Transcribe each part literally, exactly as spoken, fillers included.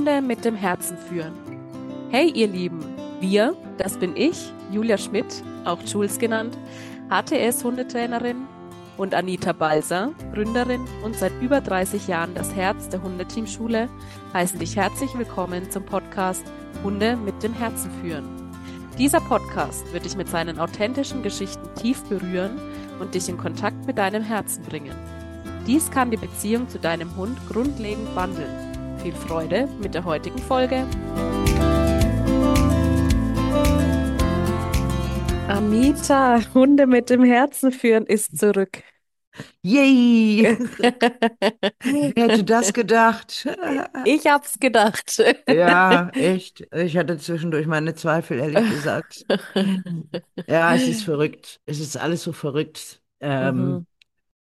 Hunde mit dem Herzen führen. Hey ihr Lieben, wir, das bin ich, Julia Schmidt, auch Jules genannt, H T S-Hundetrainerin und Anita Balser, Gründerin und seit über dreißig Jahren das Herz der Hundeteamschule, heißen dich herzlich willkommen zum Podcast Hunde mit dem Herzen führen. Dieser Podcast wird dich mit seinen authentischen Geschichten tief berühren und dich in Kontakt mit deinem Herzen bringen. Dies kann die Beziehung zu deinem Hund grundlegend wandeln. Viel Freude mit der heutigen Folge. Anita, Hunde mit dem Herzen führen ist zurück. Yay! Wer hätte das gedacht? Ich hab's gedacht. Ja, echt. Ich hatte zwischendurch meine Zweifel, ehrlich gesagt. Ja, es ist verrückt. Es ist alles so verrückt. Ähm, Mhm.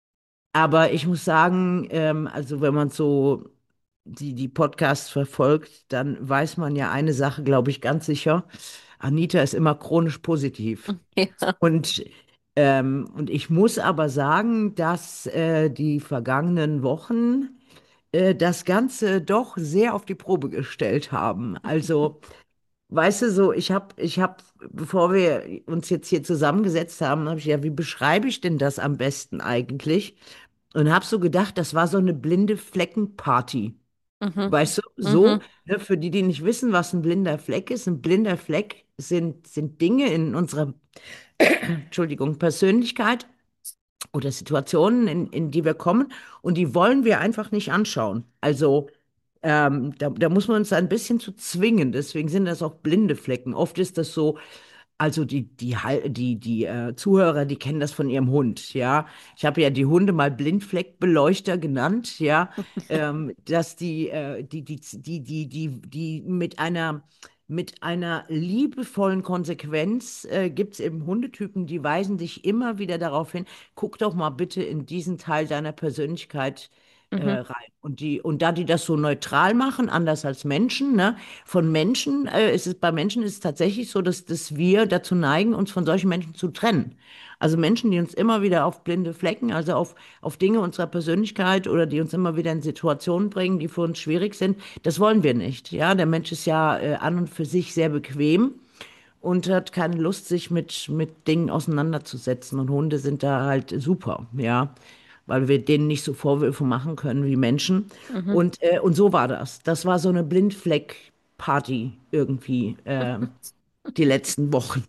aber ich muss sagen, ähm, also wenn man so die, die Podcasts verfolgt, dann weiß man ja eine Sache, glaube ich, ganz sicher. Anita ist immer chronisch positiv. Ja. Und, ähm, und ich muss aber sagen, dass äh, die vergangenen Wochen äh, das Ganze doch sehr auf die Probe gestellt haben. Also, weißt du, so, ich habe, ich habe, bevor wir uns jetzt hier zusammengesetzt haben, habe ich ja, wie beschreibe ich denn das am besten eigentlich? Und habe so gedacht, das war so eine blinde Fleckenparty. Mhm. Weißt du, so, Mhm. ne, für die, die nicht wissen, was ein blinder Fleck ist, ein blinder Fleck sind, sind Dinge in unserer, Entschuldigung, Persönlichkeit oder Situationen, in, in die wir kommen und die wollen wir einfach nicht anschauen. Also ähm, da, da muss man uns ein bisschen zu zwingen. Deswegen sind das auch blinde Flecken. Oft ist das so, also die, die, Hal- die, die äh, Zuhörer, die kennen das von ihrem Hund, ja. Ich habe ja die Hunde mal Blindfleckbeleuchter genannt, ja. Ähm, dass die, äh, die, die, die, die, die, die mit einer mit einer liebevollen Konsequenz äh, gibt es eben Hundetypen, die weisen dich immer wieder darauf hin, guck doch mal bitte in diesen Teil deiner Persönlichkeit äh, Mhm. rein. Und die, und da die das so neutral machen, anders als Menschen, ne, von Menschen äh, ist es, bei Menschen ist es tatsächlich so, dass, dass wir dazu neigen, uns von solchen Menschen zu trennen. Also Menschen, die uns immer wieder auf blinde Flecken, also auf, auf Dinge unserer Persönlichkeit oder die uns immer wieder in Situationen bringen, die für uns schwierig sind, das wollen wir nicht. Ja, der Mensch ist ja äh, an und für sich sehr bequem und hat keine Lust, sich mit, mit Dingen auseinanderzusetzen. Und Hunde sind da halt super, ja, weil wir denen nicht so Vorwürfe machen können wie Menschen. Mhm. Und, äh, und so war das. Das war so eine Blindfleck-Party irgendwie äh, die letzten Wochen.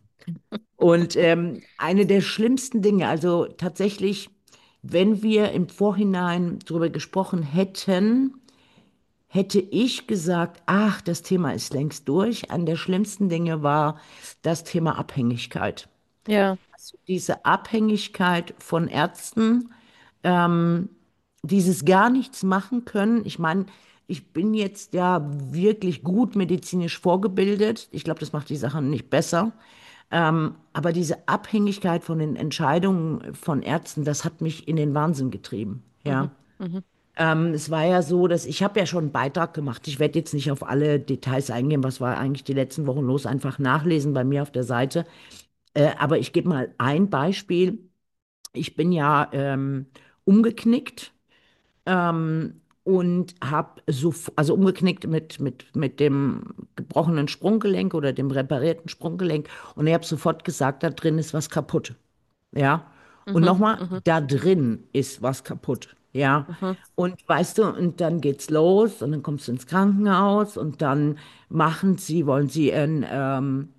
Und ähm, eine der schlimmsten Dinge, also tatsächlich, wenn wir im Vorhinein darüber gesprochen hätten, hätte ich gesagt, ach, das Thema ist längst durch. Eine der schlimmsten Dinge war das Thema Abhängigkeit. Ja. Also diese Abhängigkeit von Ärzten, ähm, dieses gar nichts machen können. Ich meine, ich bin jetzt ja wirklich gut medizinisch vorgebildet. Ich glaube, das macht die Sache nicht besser. Ähm, aber diese Abhängigkeit von den Entscheidungen von Ärzten, das hat mich in den Wahnsinn getrieben. Mhm. Ja. Mhm. Ähm, es war ja so, dass ich habe ja schon einen Beitrag gemacht. Ich werde jetzt nicht auf alle Details eingehen, was war eigentlich die letzten Wochen los, einfach nachlesen bei mir auf der Seite. Äh, aber ich gebe mal ein Beispiel. Ich bin ja ähm, umgeknickt ähm, und habe so, also umgeknickt mit, mit, mit dem gebrochenen Sprunggelenk oder dem reparierten Sprunggelenk und ich habe sofort gesagt, da drin ist was kaputt. Ja. Und Mhm. nochmal, Mhm. da drin ist was kaputt. Ja. Mhm. Und weißt du, und dann geht's los und dann kommst du ins Krankenhaus und dann machen sie, wollen sie ein, ähm,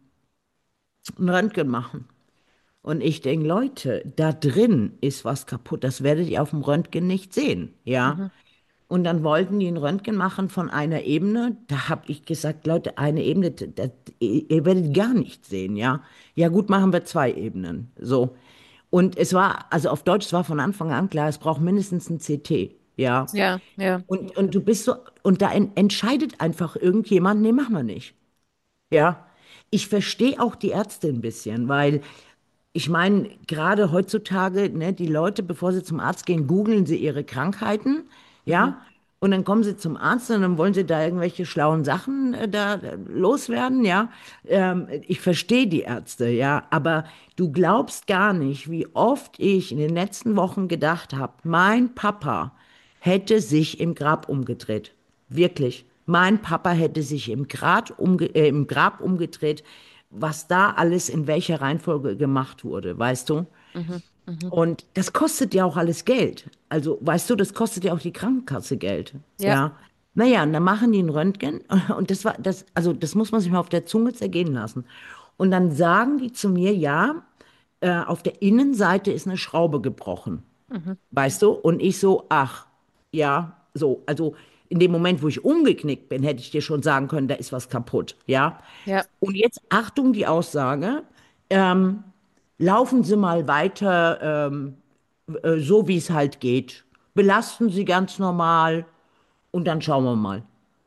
ein Röntgen machen. Und ich denke, Leute, da drin ist was kaputt. Das werdet ihr auf dem Röntgen nicht sehen. Ja. Mhm. Und dann wollten die ein Röntgen machen von einer Ebene. Da habe ich gesagt, Leute, eine Ebene, das, ihr werdet gar nichts sehen, ja. Ja gut, machen wir zwei Ebenen. So. Und es war, also auf Deutsch, es war von Anfang an klar, es braucht mindestens ein C T, ja. Ja. Ja. Und, und du bist so, und da en- entscheidet einfach irgendjemand, nee, machen wir nicht, ja. Ich verstehe auch die Ärzte ein bisschen, weil ich meine, gerade heutzutage, ne, die Leute, bevor sie zum Arzt gehen, googeln sie ihre Krankheiten, Mhm. ja, und dann kommen sie zum Arzt und dann wollen sie da irgendwelche schlauen Sachen äh, da äh, loswerden, ja. Ähm, ich verstehe die Ärzte, ja, aber du glaubst gar nicht, wie oft ich in den letzten Wochen gedacht habe, mein Papa hätte sich im Grab umgedreht. Wirklich. mein Papa hätte sich im Grab, umge äh, im Grab umgedreht, was da alles in welcher Reihenfolge gemacht wurde, weißt du? Mhm. Mhm. Und das kostet ja auch alles Geld. Also, weißt du, das kostet ja auch die Krankenkasse Geld. Ja. Ja. Naja, und dann machen die ein Röntgen und das war, das, also das muss man sich mal auf der Zunge zergehen lassen. Und dann sagen die zu mir, ja, äh, auf der Innenseite ist eine Schraube gebrochen. Mhm. Weißt du? Und ich so, ach, ja, so. Also in dem Moment, wo ich umgeknickt bin, hätte ich dir schon sagen können, da ist was kaputt. Ja. Ja. Und jetzt Achtung, die Aussage, ähm, laufen Sie mal weiter, ähm, äh, so wie es halt geht. Belasten Sie ganz normal und dann schauen wir mal.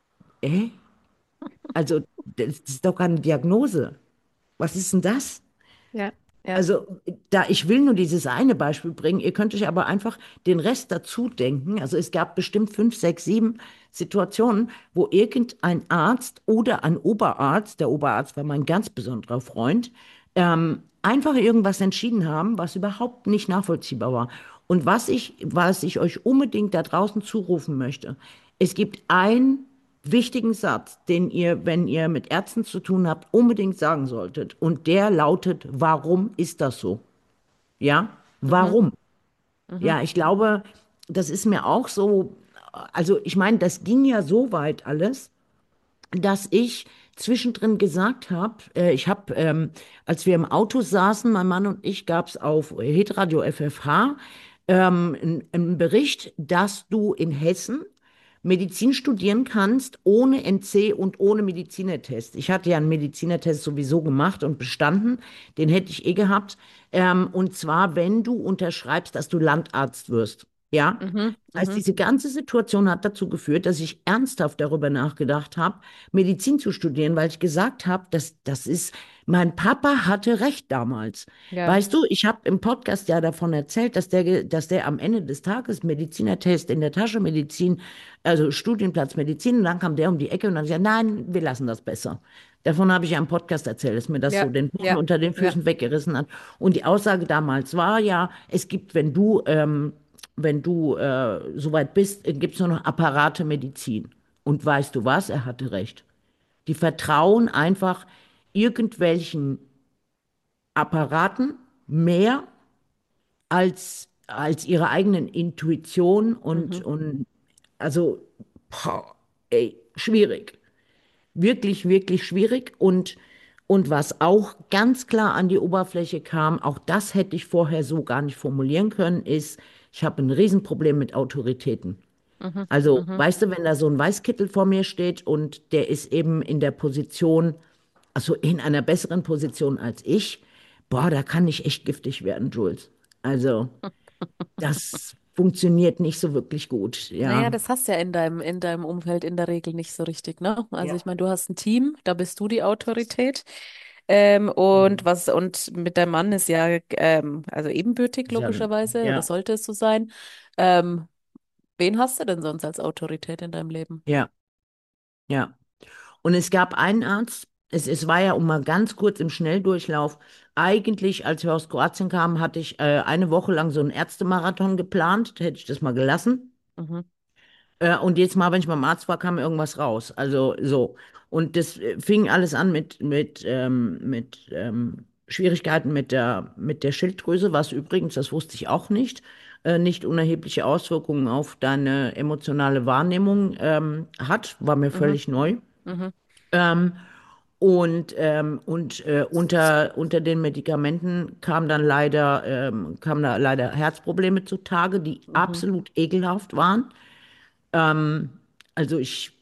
Äh? Also, das ist doch keine Diagnose. Was ist denn das? Ja. Ja. Also, da ich will nur dieses eine Beispiel bringen, ihr könnt euch aber einfach den Rest dazu denken. Also es gab bestimmt fünf, sechs, sieben Situationen, wo irgendein Arzt oder ein Oberarzt, der Oberarzt war mein ganz besonderer Freund, ähm, einfach irgendwas entschieden haben, was überhaupt nicht nachvollziehbar war. Und was ich, was ich euch unbedingt da draußen zurufen möchte, es gibt einen wichtigen Satz, den ihr, wenn ihr mit Ärzten zu tun habt, unbedingt sagen solltet. Und der lautet, warum ist das so? Ja, Mhm. warum? Mhm. Ja, ich glaube, das ist mir auch so, also ich meine, das ging ja so weit alles, dass ich zwischendrin gesagt habe, äh, ich habe, ähm, als wir im Auto saßen, mein Mann und ich, gab es auf Hitradio F F H ähm, einen einen Bericht, dass du in Hessen Medizin studieren kannst ohne N C und ohne Medizinertest. Ich hatte ja einen Medizinertest sowieso gemacht und bestanden, den hätte ich eh gehabt. Ähm, und zwar, wenn du unterschreibst, dass du Landarzt wirst. Ja, Mhm. also Mhm. diese ganze Situation hat dazu geführt, dass ich ernsthaft darüber nachgedacht habe, Medizin zu studieren, weil ich gesagt habe, dass das ist, mein Papa hatte recht damals. Ja. Weißt du, ich habe im Podcast ja davon erzählt, dass der, ge- dass der am Ende des Tages Medizinertest in der Tasche Medizin, also Studienplatz Medizin, und dann kam der um die Ecke und dann gesagt, nein, wir lassen das besser. Davon habe ich ja im Podcast erzählt, dass mir das so Ja. den Boden Ja. unter den Ja. Füßen weggerissen hat. Und die Aussage damals war ja, es gibt, wenn du ähm, wenn du äh, soweit bist, gibt es nur noch Apparate Medizin. Und weißt du was? Er hatte recht. Die vertrauen einfach irgendwelchen Apparaten mehr als, als ihrer eigenen Intuition und, Mhm. und also, boah, ey, schwierig. Wirklich, wirklich schwierig. Und, und was auch ganz klar an die Oberfläche kam, auch das hätte ich vorher so gar nicht formulieren können, ist, ich habe ein Riesenproblem mit Autoritäten. Mhm. Also, Mhm. weißt du, wenn da so ein Weißkittel vor mir steht und der ist eben in der Position, also in einer besseren Position als ich, boah, da kann ich echt giftig werden, Jules. Also, das funktioniert nicht so wirklich gut, Naja, ja. das hast du ja in deinem, in deinem Umfeld in der Regel nicht so richtig, ne? Also Ja. ich meine, du hast ein Team, da bist du die Autorität. Ähm, und was, und mit deinem Mann ist ja, ähm, also ebenbürtig Ja, logischerweise, oder ja, sollte es so sein. Ähm, wen hast du denn sonst als Autorität in deinem Leben? ja, ja. Und es gab einen Arzt, es, es war ja um mal ganz kurz im Schnelldurchlauf. Eigentlich, als wir aus Kroatien kamen, hatte ich äh, eine Woche lang so einen Ärztemarathon geplant. Hätte ich das mal gelassen. Mhm. Äh, und jetzt mal, wenn ich beim Arzt war, kam irgendwas raus. Also so. Und das äh, fing alles an mit, mit, ähm, mit ähm, Schwierigkeiten mit der, mit der Schilddrüse, was übrigens, das wusste ich auch nicht, äh, nicht unerhebliche Auswirkungen auf deine emotionale Wahrnehmung ähm, hat, war mir Mhm. völlig neu. Mhm. Ähm, und ähm, und äh, unter, unter den Medikamenten kam dann leider, ähm, kamen da leider Herzprobleme zutage, die Mhm. absolut ekelhaft waren. Ähm, also ich,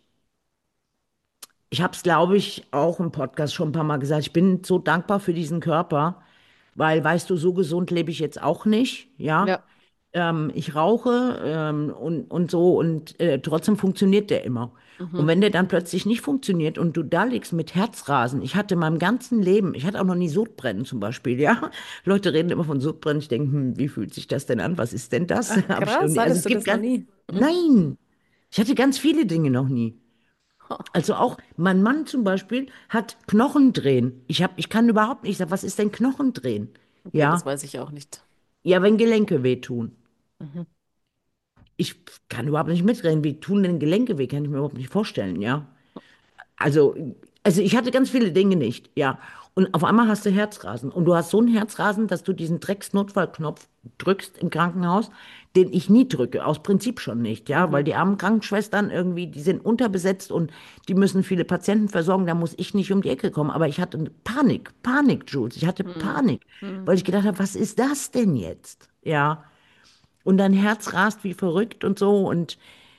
ich habe es, glaube ich, auch im Podcast schon ein paar Mal gesagt. Ich bin so dankbar für diesen Körper, weil, weißt du, so gesund lebe ich jetzt auch nicht, ja. Ja. Ähm, ich rauche ähm, und, und so und äh, trotzdem funktioniert der immer. Und Mhm. wenn der dann plötzlich nicht funktioniert und du da liegst mit Herzrasen, ich hatte in meinem ganzen Leben, ich hatte auch noch nie Sodbrennen zum Beispiel, ja. Leute reden immer von Sodbrennen, ich denke, hm, wie fühlt sich das denn an? Was ist denn das? Ach, Hab ich noch krass, nie. Also hattest es du gibt das noch ganz, nie? Mhm. nein, ich hatte ganz viele Dinge noch nie. Ha. Also auch mein Mann zum Beispiel hat Knochendrehen. Ich hab, ich kann überhaupt nicht sagen, was ist denn Knochendrehen? Okay, das Ja, weiß ich auch nicht. ja, wenn Gelenke wehtun. Mhm. ich kann überhaupt nicht mitreden. Wie tun denn Gelenke weh? Kann ich mir überhaupt nicht vorstellen, ja. Also, also ich hatte ganz viele Dinge nicht, ja. Und auf einmal hast du Herzrasen. Und du hast so ein Herzrasen, dass du diesen Drecks-Notfallknopf drückst im Krankenhaus, den ich nie drücke, aus Prinzip schon nicht, ja. Weil Mhm. die armen Krankenschwestern irgendwie, die sind unterbesetzt und die müssen viele Patienten versorgen, da muss ich nicht um die Ecke kommen. Aber ich hatte Panik, Panik, Jules. Ich hatte Mhm. Panik, Mhm. weil ich gedacht habe, was ist das denn jetzt? Ja. Und dein Herz rast wie verrückt und so. Und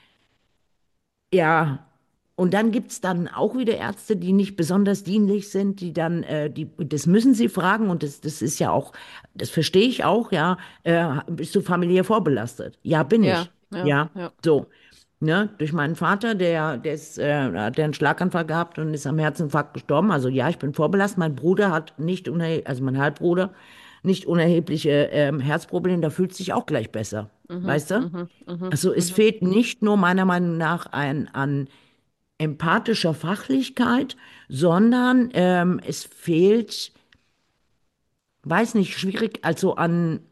ja, und dann gibt es dann auch wieder Ärzte, die nicht besonders dienlich sind, die dann, äh, die, das müssen sie fragen und das, das ist ja auch, das verstehe ich auch, ja, äh, bist du familiär vorbelastet? Ja, bin Ja, ich. ja, Ja, ja. so. Ne, durch meinen Vater, der, der ist, äh, hat der einen Schlaganfall gehabt und ist am Herzinfarkt gestorben. Also ja, ich bin vorbelastet. Mein Bruder hat nicht unerheblich, also mein Halbbruder, nicht unerhebliche ähm, Herzprobleme, da fühlt es sich auch gleich besser. Mhm. Weißt du? Mhm. Mhm. Also es Mhm. fehlt nicht nur meiner Meinung nach ein, an empathischer Fachlichkeit, sondern ähm, es fehlt, weiß nicht, schwierig, also an,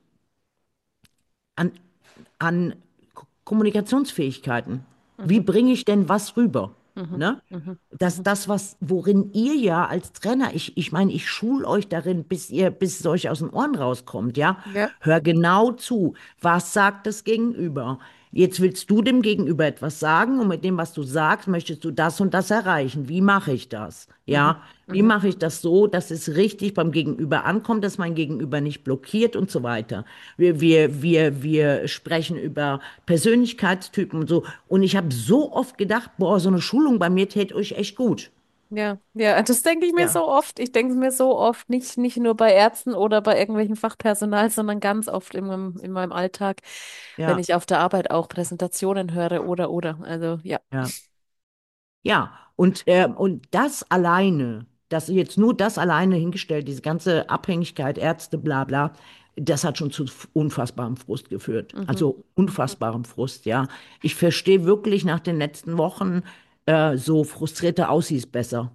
an, an K- Kommunikationsfähigkeiten. Wie Mhm. bringe ich denn was rüber? Mhm. Ne? Mhm. Dass Mhm. das, was, worin ihr ja als Trainer, ich, ich meine, ich schul euch darin, bis ihr, bis es euch aus den Ohren rauskommt, ja. Ja. Hör genau zu. Was sagt das Gegenüber? Jetzt willst du dem Gegenüber etwas sagen und mit dem, was du sagst, möchtest du das und das erreichen. Wie mache ich das? Mhm. Ja, wie Mhm. mache ich das so, dass es richtig beim Gegenüber ankommt, dass mein Gegenüber nicht blockiert und so weiter. Wir, wir, wir, wir sprechen über Persönlichkeitstypen und so. Und ich habe so oft gedacht, boah, so eine Schulung bei mir täte euch echt gut. Ja, ja, das denke ich mir Ja, so oft. Ich denke es mir so oft, nicht, nicht nur bei Ärzten oder bei irgendwelchen Fachpersonal, sondern ganz oft in meinem, in meinem Alltag, wenn ja, ich auf der Arbeit auch Präsentationen höre oder oder. Also ja. ja. Ja, und, äh, und das alleine, das jetzt nur das alleine hingestellt, diese ganze Abhängigkeit, Ärzte, bla bla, das hat schon zu unfassbarem Frust geführt. Mhm. Also unfassbarem Frust, ja. Ich verstehe wirklich nach den letzten Wochen, äh, so frustrierte Aussies besser.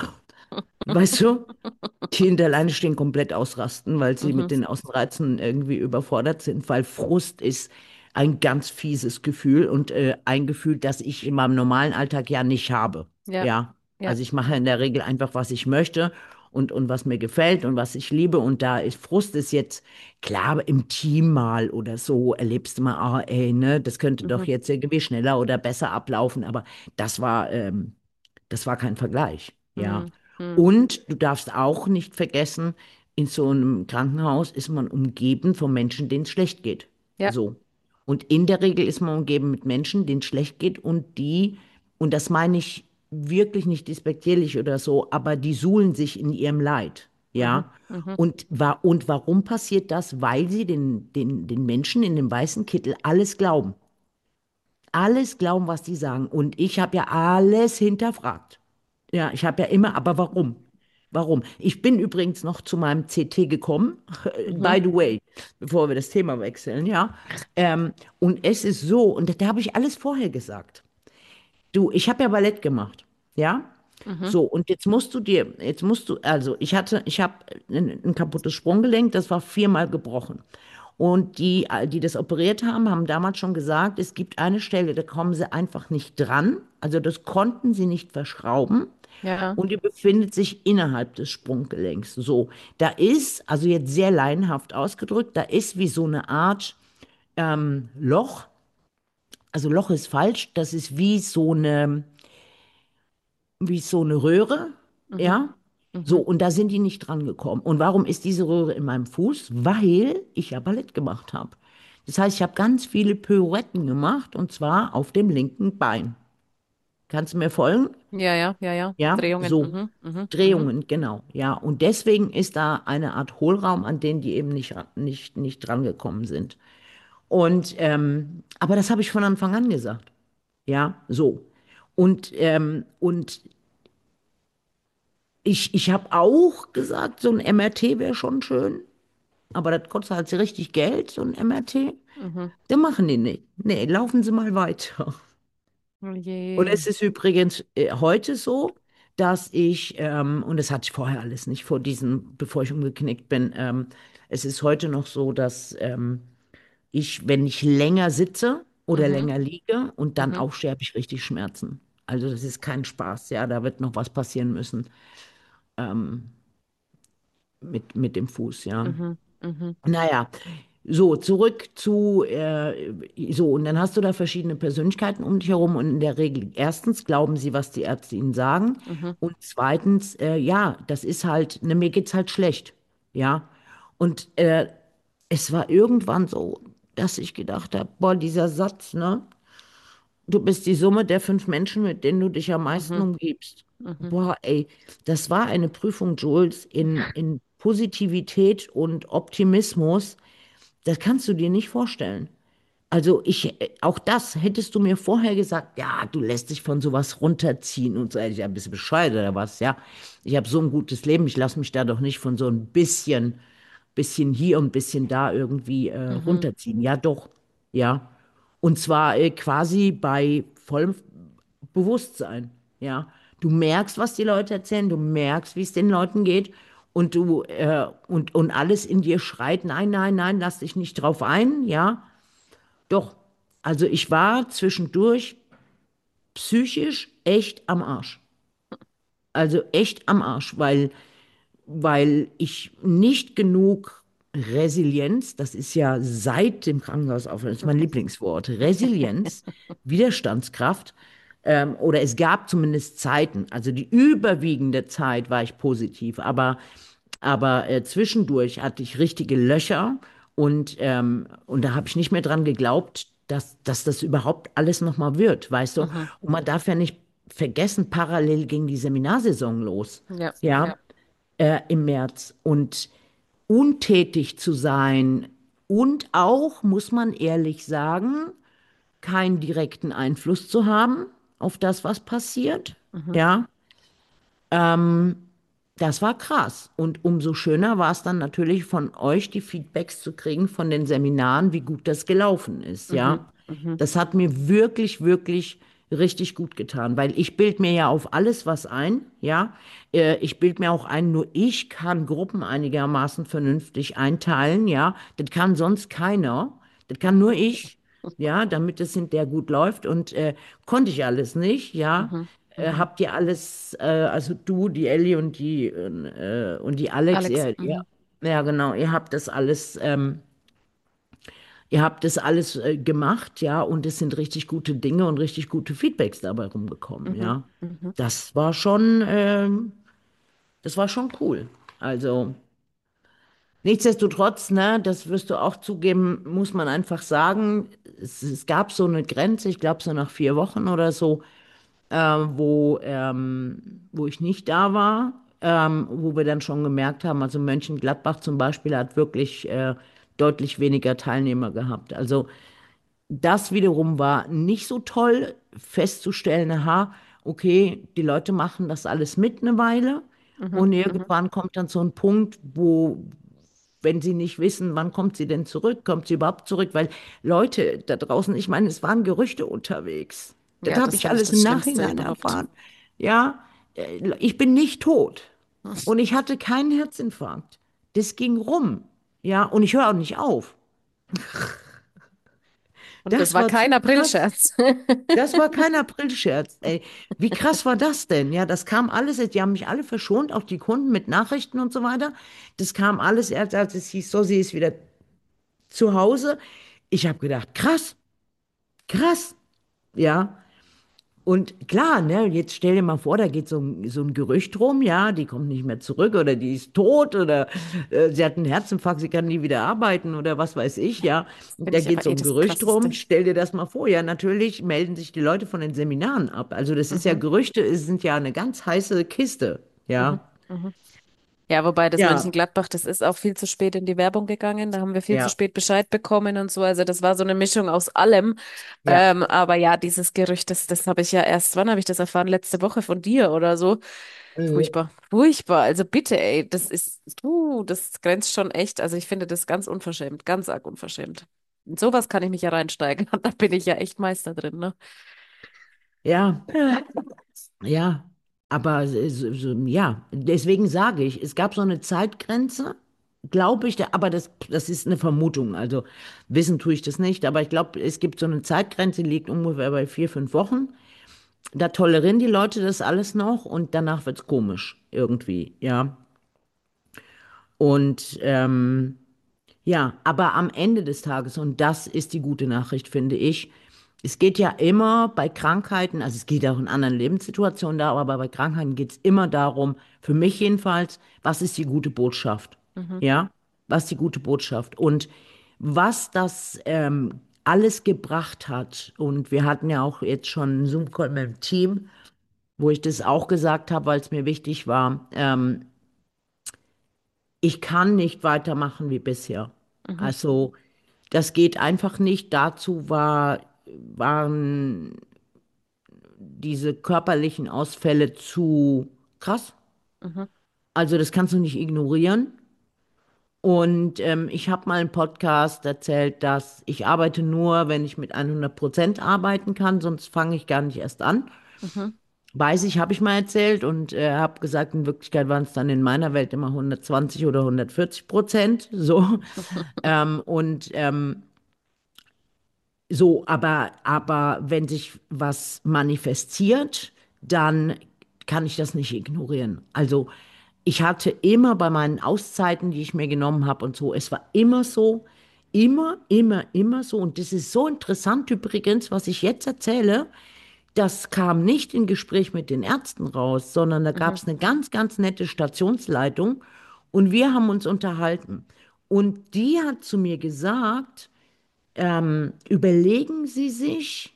Weißt du? Kinder alleine stehen komplett ausrasten, weil sie mit Mhm. den Außenreizen irgendwie überfordert sind, weil Frust ist ein ganz fieses Gefühl und äh, ein Gefühl, das ich in meinem normalen Alltag ja nicht habe. Ja, Ja, ja. also ich mache in der Regel einfach, was ich möchte und, und was mir gefällt und was ich liebe. Und da ist Frust ist jetzt klar im Team mal oder so erlebst du mal, ah, ey, ne, das könnte doch Mhm. jetzt irgendwie schneller oder besser ablaufen. Aber das war, ähm, das war kein Vergleich. Ja. Mhm. Mhm. Und du darfst auch nicht vergessen, in so einem Krankenhaus ist man umgeben von Menschen, denen es schlecht geht. Ja. So. Und in der Regel ist man umgeben mit Menschen, denen es schlecht geht und die, und das meine ich wirklich nicht despektierlich oder so, aber die suhlen sich in ihrem Leid. Mhm. Ja. Mhm. Und, wa und warum passiert das? Weil sie den, den, den Menschen in dem weißen Kittel alles glauben. Alles glauben, was die sagen. Und ich habe ja alles hinterfragt. Ja, ich habe ja immer, aber warum? Warum? Ich bin übrigens noch zu meinem C T gekommen, Mhm. by the way, bevor wir das Thema wechseln, ja. Ähm, und es ist so, und da habe ich alles vorher gesagt. Du, ich habe ja Ballett gemacht, ja. Mhm. So, und jetzt musst du dir, jetzt musst du, also ich hatte, ich habe ein, ein kaputtes Sprunggelenk, das war viermal gebrochen. Und die, die das operiert haben, haben damals schon gesagt, es gibt eine Stelle, da kommen sie einfach nicht dran. Also das konnten sie nicht verschrauben. Ja. Und die befindet sich innerhalb des Sprunggelenks. So, da ist, also jetzt sehr laienhaft ausgedrückt, da ist wie so eine Art ähm, Loch. Also Loch ist falsch, das ist wie so eine, wie so eine Röhre, Mhm. ja. So, Mhm. und da sind die nicht dran gekommen. Und warum ist diese Röhre in meinem Fuß? Weil ich ja Ballett gemacht habe. Das heißt, ich habe ganz viele Pirouetten gemacht und zwar auf dem linken Bein. Kannst du mir folgen? Ja, ja, ja, ja. Ja, Drehungen. so. Mhm. Mhm. Mhm. Drehungen, genau. Ja, und deswegen ist da eine Art Hohlraum, an den die eben nicht, nicht, nicht drangekommen sind. Und, ähm, aber das habe ich von Anfang an gesagt. Ja, so. Und, ähm, und Ich, ich habe auch gesagt, so ein M R T wäre schon schön, aber das kostet halt so richtig Geld, so ein M R T. Mhm. Das machen die nicht. Nee, laufen Sie mal weiter. Oh Und je. es ist übrigens äh, heute so, dass ich, ähm, und das hatte ich vorher alles nicht, vor diesem, bevor ich umgeknickt bin, ähm, es ist heute noch so, dass ähm, ich, wenn ich länger sitze oder Mhm. länger liege und dann Mhm. aufstehe, habe ich richtig Schmerzen. Also das ist kein Spaß, ja, da wird noch was passieren müssen ähm, mit, mit dem Fuß, ja. Mhm. Mhm. Naja, so, zurück zu, äh, so, und dann hast du da verschiedene Persönlichkeiten um dich herum und in der Regel, erstens glauben sie, was die Ärzte ihnen sagen Mhm. und zweitens, äh, ja, das ist halt, ne, mir geht's halt schlecht, ja. Und äh, es war irgendwann so, dass ich gedacht habe, boah, dieser Satz, ne, du bist die Summe der fünf Menschen, mit denen du dich am meisten Mhm. umgibst. Mhm. Boah, ey, das war eine Prüfung, Jules, in, in Positivität und Optimismus. Das kannst du dir nicht vorstellen. Also ich, äh, auch das hättest du mir vorher gesagt, ja, du lässt dich von sowas runterziehen und so, hätte ich ja ein bisschen bescheuert oder was, ja. Ich habe so ein gutes Leben, ich lasse mich da doch nicht von so ein bisschen, bisschen hier und bisschen da irgendwie äh, Mhm. runterziehen. Ja, doch, ja. Und zwar äh, quasi bei vollem Bewusstsein, ja. Du merkst, was die Leute erzählen, du merkst, wie es den Leuten geht und du äh, und, und alles in dir schreit, nein, nein, nein, lass dich nicht drauf ein, ja. Doch, also ich war zwischendurch psychisch echt am Arsch. Also echt am Arsch, weil, weil ich nicht genug Resilienz, das ist ja seit dem Krankenhausaufenthalt, das ist mein Lieblingswort, Resilienz, Widerstandskraft, ähm, oder es gab zumindest Zeiten, also die überwiegende Zeit war ich positiv, aber aber äh, zwischendurch hatte ich richtige Löcher und, ähm, und da habe ich nicht mehr dran geglaubt, dass, dass das überhaupt alles nochmal wird, weißt du? Mhm. Und man darf ja nicht vergessen, parallel ging die Seminarsaison los, Ja. ja, äh, im März. Und untätig zu sein und auch, muss man ehrlich sagen, keinen direkten Einfluss zu haben auf das, was passiert, Mhm. ja. Ähm, Das war krass. Und umso schöner war es dann natürlich von euch, die Feedbacks zu kriegen von den Seminaren, wie gut das gelaufen ist, Mhm. ja. Mhm. Das hat mir wirklich, wirklich richtig gut getan, weil ich bilde mir ja auf alles was ein, ja. Äh, Ich bilde mir auch ein, nur ich kann Gruppen einigermaßen vernünftig einteilen, ja. Das kann sonst keiner. Das kann nur ich, ja, damit es hinterher gut läuft. Und äh, konnte ich alles nicht, ja. Mhm. Äh, Mhm. habt ihr alles, äh, also du, die Ellie und die, äh, und die Alex, Alex. ihr, ihr, Mhm. ja genau, ihr habt das alles, ähm, ihr habt das alles äh, gemacht, ja, und es sind richtig gute Dinge und richtig gute Feedbacks dabei rumgekommen, Mhm. ja. Mhm. Das war schon, ähm, das war schon cool. Also, nichtsdestotrotz, ne, das wirst du auch zugeben, muss man einfach sagen, es, es gab so eine Grenze, ich glaube so nach vier Wochen oder so, äh, wo, ähm, wo ich nicht da war, ähm, wo wir dann schon gemerkt haben, also Mönchengladbach zum Beispiel hat wirklich äh, deutlich weniger Teilnehmer gehabt. Also das wiederum war nicht so toll festzustellen, aha, okay, die Leute machen das alles mit eine Weile Mhm. und Mhm. irgendwann kommt dann so ein Punkt, wo, wenn sie nicht wissen, wann kommt sie denn zurück, kommt sie überhaupt zurück, weil Leute da draußen, ich meine, es waren Gerüchte unterwegs. Das Ja, habe das ich finde ich alles das im Schlimmste Nachhinein überhaupt. erfahren. Ja, äh, ich bin nicht tot und ich hatte keinen Herzinfarkt. Das ging rum. Ja, und ich höre auch nicht auf. Und das Das war war zu kein krass. Aprilscherz. Das war kein Aprilscherz, ey. Wie krass war das denn? Ja, das kam alles, die haben mich alle verschont, auch die Kunden mit Nachrichten und so weiter. Das kam alles erst, als es hieß, so, sie ist wieder zu Hause. Ich habe gedacht, krass, krass, ja. Und klar, ne, jetzt stell dir mal vor, da geht so ein, so ein Gerücht rum, ja, die kommt nicht mehr zurück oder die ist tot oder äh, sie hat einen Herzinfarkt, sie kann nie wieder arbeiten oder was weiß ich, ja. Und Finde da ich geht aber so eh ein das Gerücht rum, Krasseste. stell dir das mal vor, ja, natürlich melden sich die Leute von den Seminaren ab. Also das ist ja, Mhm. Gerüchte es sind ja eine ganz heiße Kiste, Mhm. ja. Mhm. Ja, wobei das Ja, Mönchengladbach, das ist auch viel zu spät in die Werbung gegangen. Da haben wir viel zu ja, spät Bescheid bekommen und so. Also das war so eine Mischung aus allem. ja. Ähm, aber ja, dieses Gerücht, das, das habe ich ja erst, wann habe ich das erfahren? Letzte Woche von dir oder so. Mhm. Furchtbar, furchtbar. Also bitte, ey, das ist, uh, das grenzt schon echt. Also ich finde das ganz unverschämt, ganz arg unverschämt. In sowas kann ich mich ja reinsteigen. Und da bin ich ja echt Meister drin, ne? Ja, ja. Aber so, so, ja, deswegen sage ich, es gab so eine Zeitgrenze. glaube ich, da- aber das, das ist eine Vermutung. Also wissen tue ich das nicht. Aber ich glaube, es gibt so eine Zeitgrenze, die liegt ungefähr bei vier, fünf Wochen. Da tolerieren die Leute das alles noch und danach wird's komisch irgendwie, ja. Und ähm, ja, aber am Ende des Tages, und das ist die gute Nachricht, finde ich, es geht ja immer bei Krankheiten, also es geht auch in anderen Lebenssituationen da, aber bei Krankheiten geht es immer darum, für mich jedenfalls, was ist die gute Botschaft? Mhm. Ja, was ist die gute Botschaft? Und was das ähm, alles gebracht hat, und wir hatten ja auch jetzt schon einen Zoom-Call mit dem Team, wo ich das auch gesagt habe, weil es mir wichtig war, ähm, ich kann nicht weitermachen wie bisher. Mhm. Also das geht einfach nicht. Dazu war, waren diese körperlichen Ausfälle zu krass. Mhm. Also das kannst du nicht ignorieren. Und ähm, ich habe mal im Podcast erzählt, dass ich arbeite nur, wenn ich mit hundert Prozent arbeiten kann, sonst fange ich gar nicht erst an. Mhm. Weiß ich, habe ich mal erzählt und äh, habe gesagt, in Wirklichkeit waren es dann in meiner Welt immer hundertzwanzig oder hundertvierzig Prozent. So. Ähm, und ähm, so, aber, aber wenn sich was manifestiert, dann kann ich das nicht ignorieren. Also ich hatte immer bei meinen Auszeiten, die ich mir genommen habe und so, es war immer so, immer, immer, immer so. Und das ist so interessant übrigens, was ich jetzt erzähle. Das kam nicht im Gespräch mit den Ärzten raus, sondern da gab Mhm. es eine ganz, ganz nette Stationsleitung und wir haben uns unterhalten. Und die hat zu mir gesagt, ähm, überlegen Sie sich,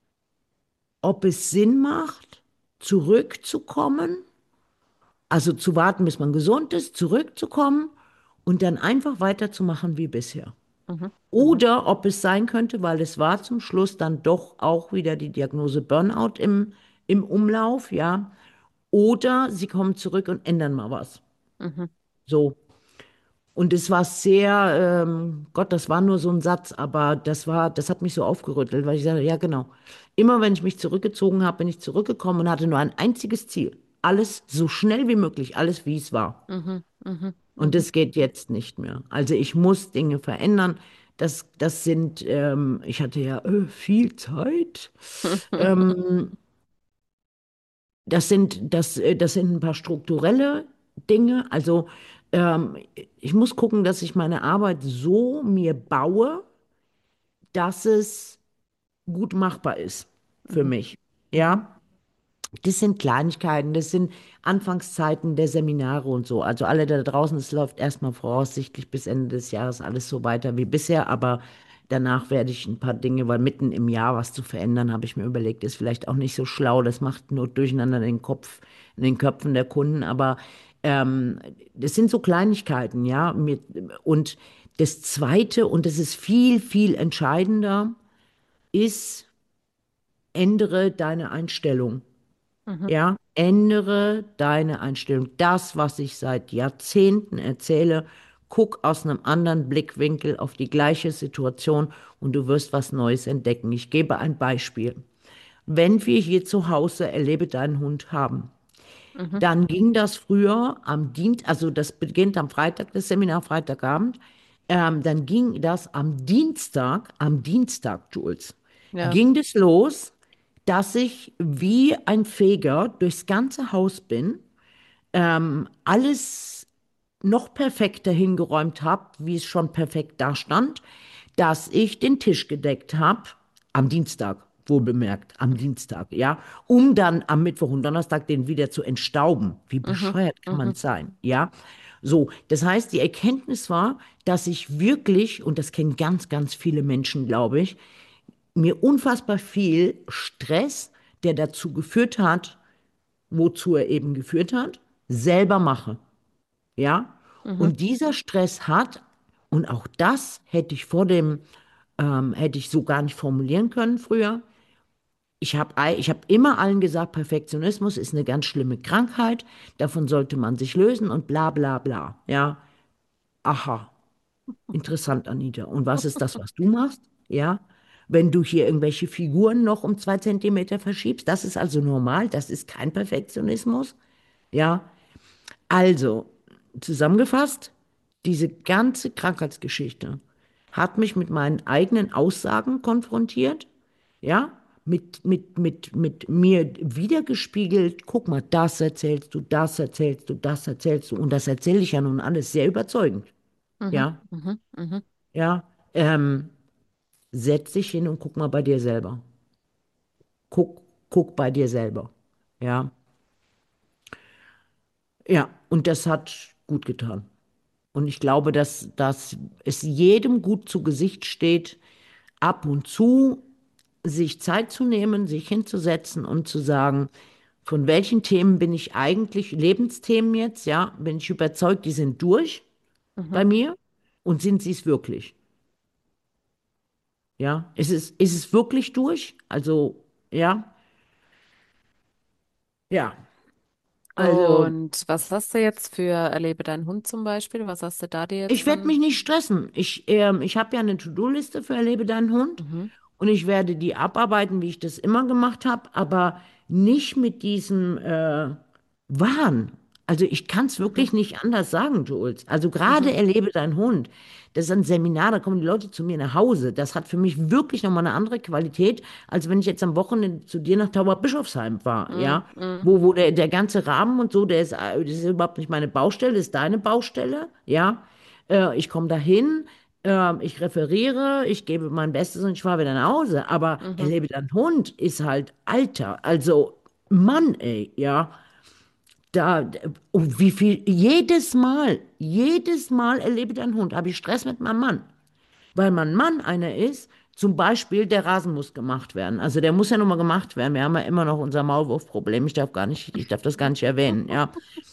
ob es Sinn macht, zurückzukommen, also zu warten, bis man gesund ist, zurückzukommen und dann einfach weiterzumachen wie bisher. Mhm. Oder ob es sein könnte, weil es war zum Schluss dann doch auch wieder die Diagnose Burnout im, im Umlauf, ja. Oder sie kommen zurück und ändern mal was. Mhm. So. Und es war sehr, ähm, Gott, das war nur so ein Satz, aber das war, das hat mich so aufgerüttelt, weil ich sagte, ja, genau. Immer wenn ich mich zurückgezogen habe, bin ich zurückgekommen und hatte nur ein einziges Ziel. Alles so schnell wie möglich, alles wie es war. Mhm. Mhm. Und Mhm. das geht jetzt nicht mehr. Also ich muss Dinge verändern. Das, das sind, ähm, ich hatte ja äh, viel Zeit. Ähm, das sind, das, äh, das sind ein paar strukturelle Dinge. Also ähm, ich muss gucken, dass ich meine Arbeit so mir baue, dass es gut machbar ist für Mhm. mich. Mhm. Ja, das sind Kleinigkeiten, das sind Anfangszeiten der Seminare und so. Also alle da draußen, es läuft erstmal voraussichtlich bis Ende des Jahres alles so weiter wie bisher, aber danach werde ich ein paar Dinge, weil mitten im Jahr was zu verändern, habe ich mir überlegt, ist vielleicht auch nicht so schlau. Das macht nur Durcheinander in den Kopf, in den Köpfen der Kunden, aber ähm, das sind so Kleinigkeiten, ja. Mir- Und das Zweite, und das ist viel, viel entscheidender, ist, ändere deine Einstellung. Mhm. Ja, ändere deine Einstellung. Das, was ich seit Jahrzehnten erzähle, guck aus einem anderen Blickwinkel auf die gleiche Situation und du wirst was Neues entdecken. Ich gebe ein Beispiel. Wenn wir hier zu Hause Erlebe deinen Hund haben, Mhm. dann ging das früher am Dienst, also das beginnt am Freitag, das Seminar Freitagabend, ähm, dann ging das am Dienstag, am Dienstag, Jules, Ja. ging das los, dass ich wie ein Feger durchs ganze Haus bin, ähm, alles noch perfekter hingeräumt habe, wie es schon perfekt da stand, dass ich den Tisch gedeckt habe, am Dienstag, wohlbemerkt, am Dienstag, ja, um dann am Mittwoch und Donnerstag den wieder zu entstauben. Wie Mhm. bescheuert kann man Mhm. sein, ja? So, das heißt, die Erkenntnis war, dass ich wirklich, und das kennen ganz, ganz viele Menschen, glaube ich, mir unfassbar viel Stress, der dazu geführt hat, wozu er eben geführt hat, selber mache. Ja? Mhm. Und dieser Stress hat, und auch das hätte ich vor dem, ähm, hätte ich so gar nicht formulieren können früher. Ich habe ich hab immer allen gesagt, Perfektionismus ist eine ganz schlimme Krankheit, davon sollte man sich lösen und bla bla bla. Ja, aha, interessant, Anita. Und was ist das, was du machst? Ja, wenn du hier irgendwelche Figuren noch um zwei Zentimeter verschiebst, das ist also normal, das ist kein Perfektionismus. Ja, also, zusammengefasst. diese ganze Krankheitsgeschichte hat mich mit meinen eigenen Aussagen konfrontiert, ja, mit, mit, mit, mit mir wiedergespiegelt, guck mal, das erzählst du, das erzählst du, das erzählst du. Und das erzähle ich ja nun alles sehr überzeugend, Mhm. ja, Mhm. Mhm. ja. Ähm, setz dich hin und guck mal bei dir selber. Guck, guck bei dir selber, ja. Ja, und das hat gut getan. Und ich glaube, dass, dass es jedem gut zu Gesicht steht, ab und zu sich Zeit zu nehmen, sich hinzusetzen und zu sagen, von welchen Themen bin ich eigentlich, Lebensthemen jetzt, ja, bin ich überzeugt, die sind durch bei Mhm. mir und sind sie es wirklich? Ja, ist es, ist es wirklich durch? Also, ja, ja, also. Und was hast du jetzt für Erlebe deinen Hund zum Beispiel? Was hast du da dir Ich jetzt werde dann? mich nicht stressen. Ich, ähm, ich habe ja eine To-Do-Liste für Erlebe deinen Hund Mhm. und ich werde die abarbeiten, wie ich das immer gemacht habe, aber nicht mit diesem äh, Wahn. Also ich kann es Mhm. wirklich nicht anders sagen, Jules. Also gerade Mhm. Erlebe deinen Hund. Das ist ein Seminar, da kommen die Leute zu mir nach Hause. Das hat für mich wirklich nochmal eine andere Qualität, als wenn ich jetzt am Wochenende zu dir nach Tauberbischofsheim fahre, Mhm. ja. Mhm. Wo, wo der, der ganze Rahmen und so, der ist, äh, das ist überhaupt nicht meine Baustelle, das ist deine Baustelle, ja. Äh, ich komme dahin, äh, ich referiere, ich gebe mein Bestes und ich fahre wieder nach Hause. Aber Mhm. erlebe dein Hund ist halt Alter. Also, Mann, ey, ja. Da, und wie viel, jedes Mal, jedes Mal erlebe dein Hund, habe ich Stress mit meinem Mann. Weil mein Mann einer ist, zum Beispiel, der Rasen muss gemacht werden. Also der muss ja nochmal gemacht werden. Wir haben ja immer noch unser Maulwurfproblem. Ich darf gar nicht, ich darf das gar nicht erwähnen, ja.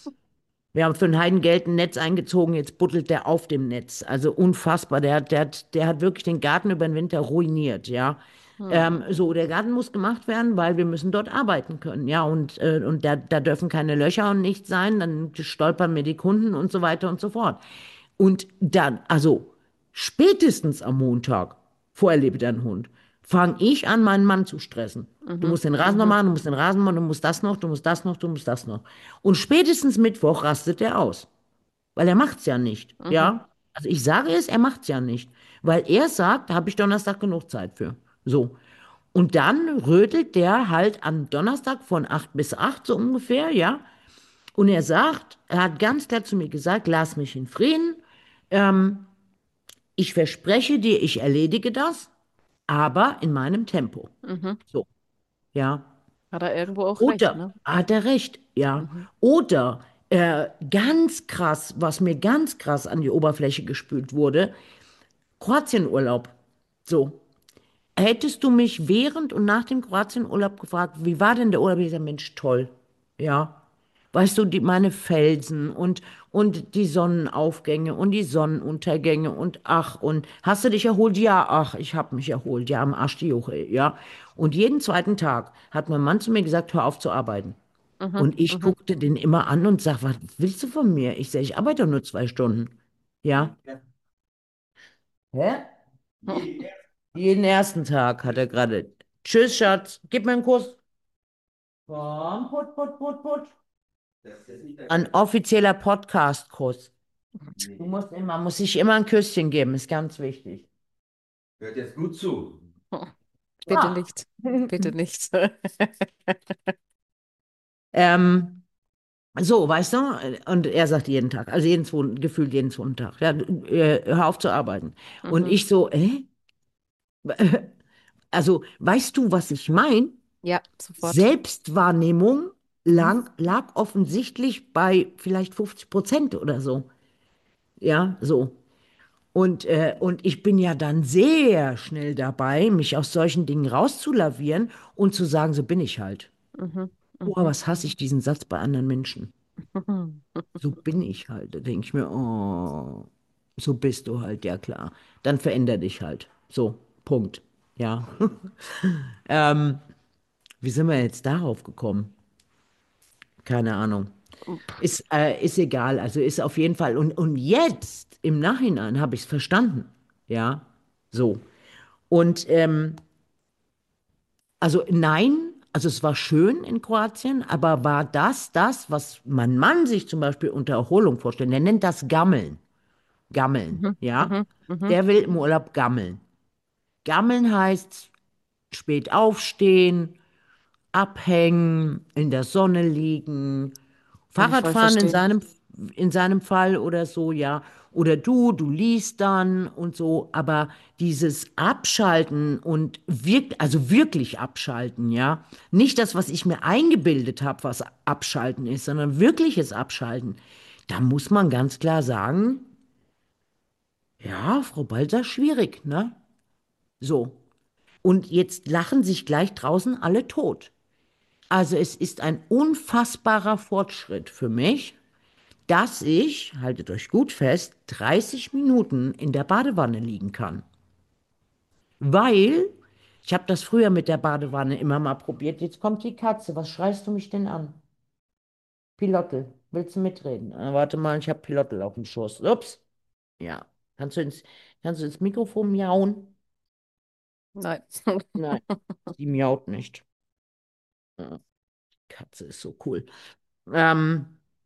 Wir haben für ein Heidengeld ein Netz eingezogen, jetzt buddelt der auf dem Netz. Also unfassbar. Der hat, der hat, der hat wirklich den Garten über den Winter ruiniert, ja. Ähm, Mhm. so, der Garten muss gemacht werden, weil wir müssen dort arbeiten können, ja. Und, äh, und da, da dürfen keine Löcher und nichts sein, dann stolpern mir die Kunden und so weiter und so fort. Und dann, also spätestens am Montag, vorerlebe dein Hund, fange ich an, meinen Mann zu stressen. Du Mhm. musst den Rasen noch Mhm. machen, du musst den Rasen machen, du musst das noch, du musst das noch, du musst das noch. Und spätestens Mittwoch rastet er aus, weil er macht's ja nicht, Mhm. ja? Also ich sage es, er macht's ja nicht, weil er sagt, da habe ich Donnerstag genug Zeit für. So. Und dann rödelt der halt am Donnerstag von acht bis acht so ungefähr, ja? Und er sagt, er hat ganz klar zu mir gesagt, lass mich in Frieden. Ähm, ich verspreche dir, ich erledige das, aber in meinem Tempo. Mhm. So, ja. Hat er irgendwo auch recht, Oder ne? hat er recht, ja. Mhm. Oder äh, ganz krass, was mir ganz krass an die Oberfläche gespült wurde, Kroatienurlaub. So, hättest du mich während und nach dem Kroatienurlaub gefragt, wie war denn der Urlaub? Ich gesagt, Mensch, toll. Ja. Weißt du, die, meine Felsen und, und die Sonnenaufgänge und die Sonnenuntergänge und ach, und hast du dich erholt? Ja, ach, ich habe mich erholt. Ja, am Arsch die Juche, ja. Und jeden zweiten Tag hat mein Mann zu mir gesagt, hör auf zu arbeiten. Mhm. Und ich Mhm. guckte den immer an und sag, was willst du von mir? Ich sage, ich arbeite doch nur zwei Stunden. Ja. Hä? Jeden ersten Tag hat er gerade. Tschüss, Schatz. Gib mir einen Kuss. Komm, put, put, put, put. Ein offizieller Podcast-Kuss. Du musst immer, muss sich immer ein Küsschen geben, ist ganz wichtig. Hört jetzt gut zu. Bitte Ja. nicht. Bitte nicht. Ähm, so, weißt du? Und er sagt jeden Tag, also jeden zweiten, gefühlt jeden zweiten Tag, ja, äh, hör auf zu arbeiten. Und Mhm. ich so, äh? Also, weißt du, was ich meine? Ja, sofort. Selbstwahrnehmung Mhm. lang, lag offensichtlich bei vielleicht fünfzig Prozent oder so. Ja, so. Und, äh, und ich bin ja dann sehr schnell dabei, mich aus solchen Dingen rauszulavieren und zu sagen, so bin ich halt. Mhm. Boah, Mhm. was hasse ich diesen Satz bei anderen Menschen. Mhm. So bin ich halt. Da denke ich mir, oh, so bist du halt, ja klar. Dann veränder dich halt. So, Punkt. Ja. ähm, wie sind wir jetzt darauf gekommen? Keine Ahnung. Ist, äh, ist egal, also ist auf jeden Fall. Und, und jetzt, im Nachhinein, habe ich es verstanden. Ja, so. Und ähm, also nein, also es war schön in Kroatien, aber war das das, was mein Mann sich zum Beispiel unter Erholung vorstellt? Der nennt das Gammeln. Gammeln, Mhm. ja? Mhm. Mhm. Der will im Urlaub gammeln. Gammeln heißt spät aufstehen, abhängen, in der Sonne liegen, Kann ich voll Fahrradfahren in verstehen. seinem, in seinem Fall oder so, ja. Oder du, du liest dann und so, aber dieses Abschalten und wirk also wirklich abschalten, ja. Nicht das, was ich mir eingebildet habe, was Abschalten ist, sondern wirkliches Abschalten. Da muss man ganz klar sagen, ja, Frau Balser, schwierig, ne? So. Und jetzt lachen sich gleich draußen alle tot. Also es ist ein unfassbarer Fortschritt für mich, dass ich, haltet euch gut fest, dreißig Minuten in der Badewanne liegen kann. Weil, ich habe das früher mit der Badewanne immer mal probiert. Jetzt kommt die Katze. Was schreist du mich denn an? Pilottel, willst du mitreden? Ah, warte mal, ich habe Pilottel auf dem Schoß. Ups. Ja. Kannst du ins, kannst du ins Mikrofon miauen? Nein. Nein, sie miaut nicht. Ja, Katze ist so cool. Ähm,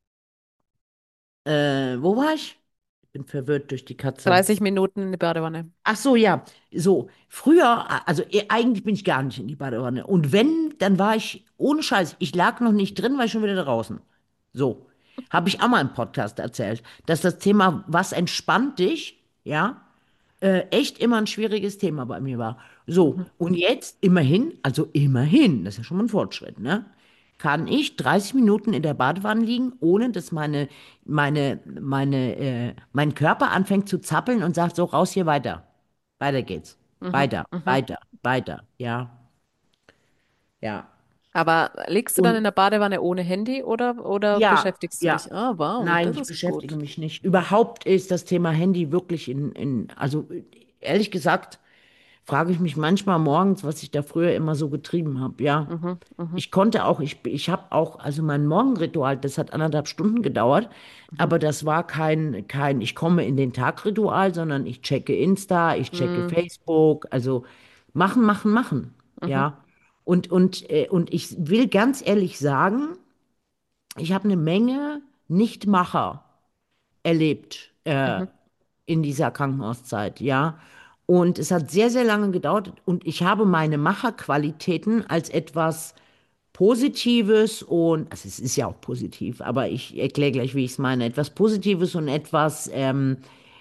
äh, wo war ich? Ich bin verwirrt durch die Katze. dreißig Minuten in die Badewanne. Ach so, ja. So, früher, also eh, eigentlich bin ich gar nicht in die Badewanne. Und wenn, dann war ich, ohne Scheiß, ich lag noch nicht drin, war ich schon wieder draußen. So, habe ich auch mal im Podcast erzählt, dass das Thema, was entspannt dich, ja, äh, echt immer ein schwieriges Thema bei mir war. So, Mhm. und jetzt immerhin, also immerhin, das ist ja schon mal ein Fortschritt, ne? Kann ich dreißig Minuten in der Badewanne liegen, ohne dass meine, meine, meine, äh, mein Körper anfängt zu zappeln und sagt, so raus hier weiter. Weiter geht's. Mhm. Weiter, Mhm. weiter, weiter. Ja, ja. Aber liegst du dann in Und der Badewanne ohne Handy oder, oder ja, beschäftigst du ja. dich? Ah, wow, Nein, das ich ist beschäftige gut. mich nicht. Überhaupt ist das Thema Handy wirklich in, in, also ehrlich gesagt, frage ich mich manchmal morgens, was ich da früher immer so getrieben habe. Ja, Mhm. Mhm. ich konnte auch, ich, ich habe auch, also mein Morgenritual, das hat anderthalb Stunden gedauert, Mhm. aber das war kein, kein, ich komme in den Tag-Ritual, sondern ich checke Insta, ich checke Mhm. Facebook, also machen, machen, machen. Mhm. Ja, und, und, äh, und ich will ganz ehrlich sagen, ich habe eine Menge Nichtmacher erlebt äh, Mhm. in dieser Krankenhauszeit, ja. Und es hat sehr, sehr lange gedauert und ich habe meine Macherqualitäten als etwas Positives und, also es ist ja auch positiv, aber ich erkläre gleich, wie ich es meine, etwas Positives und etwas, ähm,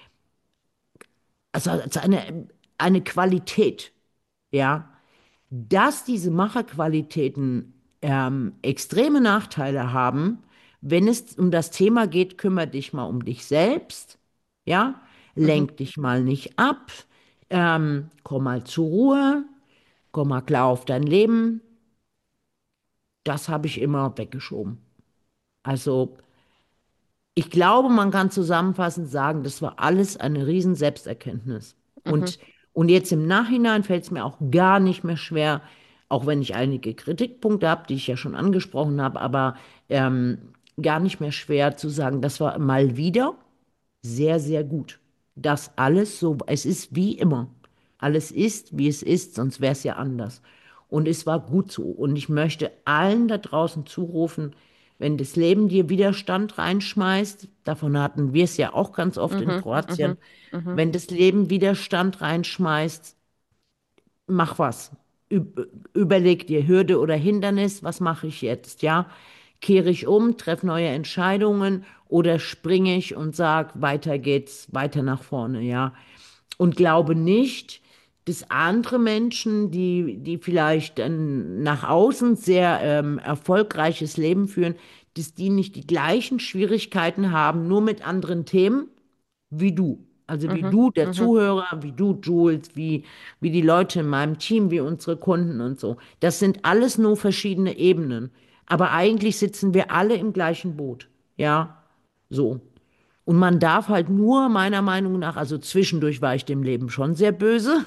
also als eine, eine Qualität, ja, dass diese Macherqualitäten ähm, extreme Nachteile haben, wenn es um das Thema geht, kümmere dich mal um dich selbst, ja, Mhm. lenk dich mal nicht ab, ähm, komm mal zur Ruhe, komm mal klar auf dein Leben, das habe ich immer weggeschoben. Also ich glaube, man kann zusammenfassend sagen, das war alles eine riesen Selbsterkenntnis. Mhm. Und, und jetzt im Nachhinein fällt es mir auch gar nicht mehr schwer, auch wenn ich einige Kritikpunkte habe, die ich ja schon angesprochen habe, aber ähm, gar nicht mehr schwer zu sagen, das war mal wieder sehr, sehr gut. Das alles so, es ist wie immer. Alles ist, wie es ist, sonst wäre es ja anders. Und es war gut so. Und ich möchte allen da draußen zurufen, wenn das Leben dir Widerstand reinschmeißt, davon hatten wir es ja auch ganz oft in Mhm. Kroatien, Mhm. Mhm. wenn das Leben Widerstand reinschmeißt, mach was. Üb überleg dir Hürde oder Hindernis, was mache ich jetzt, ja? Kehre ich um, treffe neue Entscheidungen oder springe ich und sag, weiter geht's, weiter nach vorne, ja? Und glaube nicht, dass andere Menschen, die, die vielleicht ein nach außen sehr ähm, erfolgreiches Leben führen, dass die nicht die gleichen Schwierigkeiten haben, nur mit anderen Themen wie du. Also wie Mhm. du, der Mhm. Zuhörer, wie du, Jules, wie, wie die Leute in meinem Team, wie unsere Kunden und so. Das sind alles nur verschiedene Ebenen. Aber eigentlich sitzen wir alle im gleichen Boot. Ja, so. Und man darf halt nur meiner Meinung nach, also zwischendurch war ich dem Leben schon sehr böse.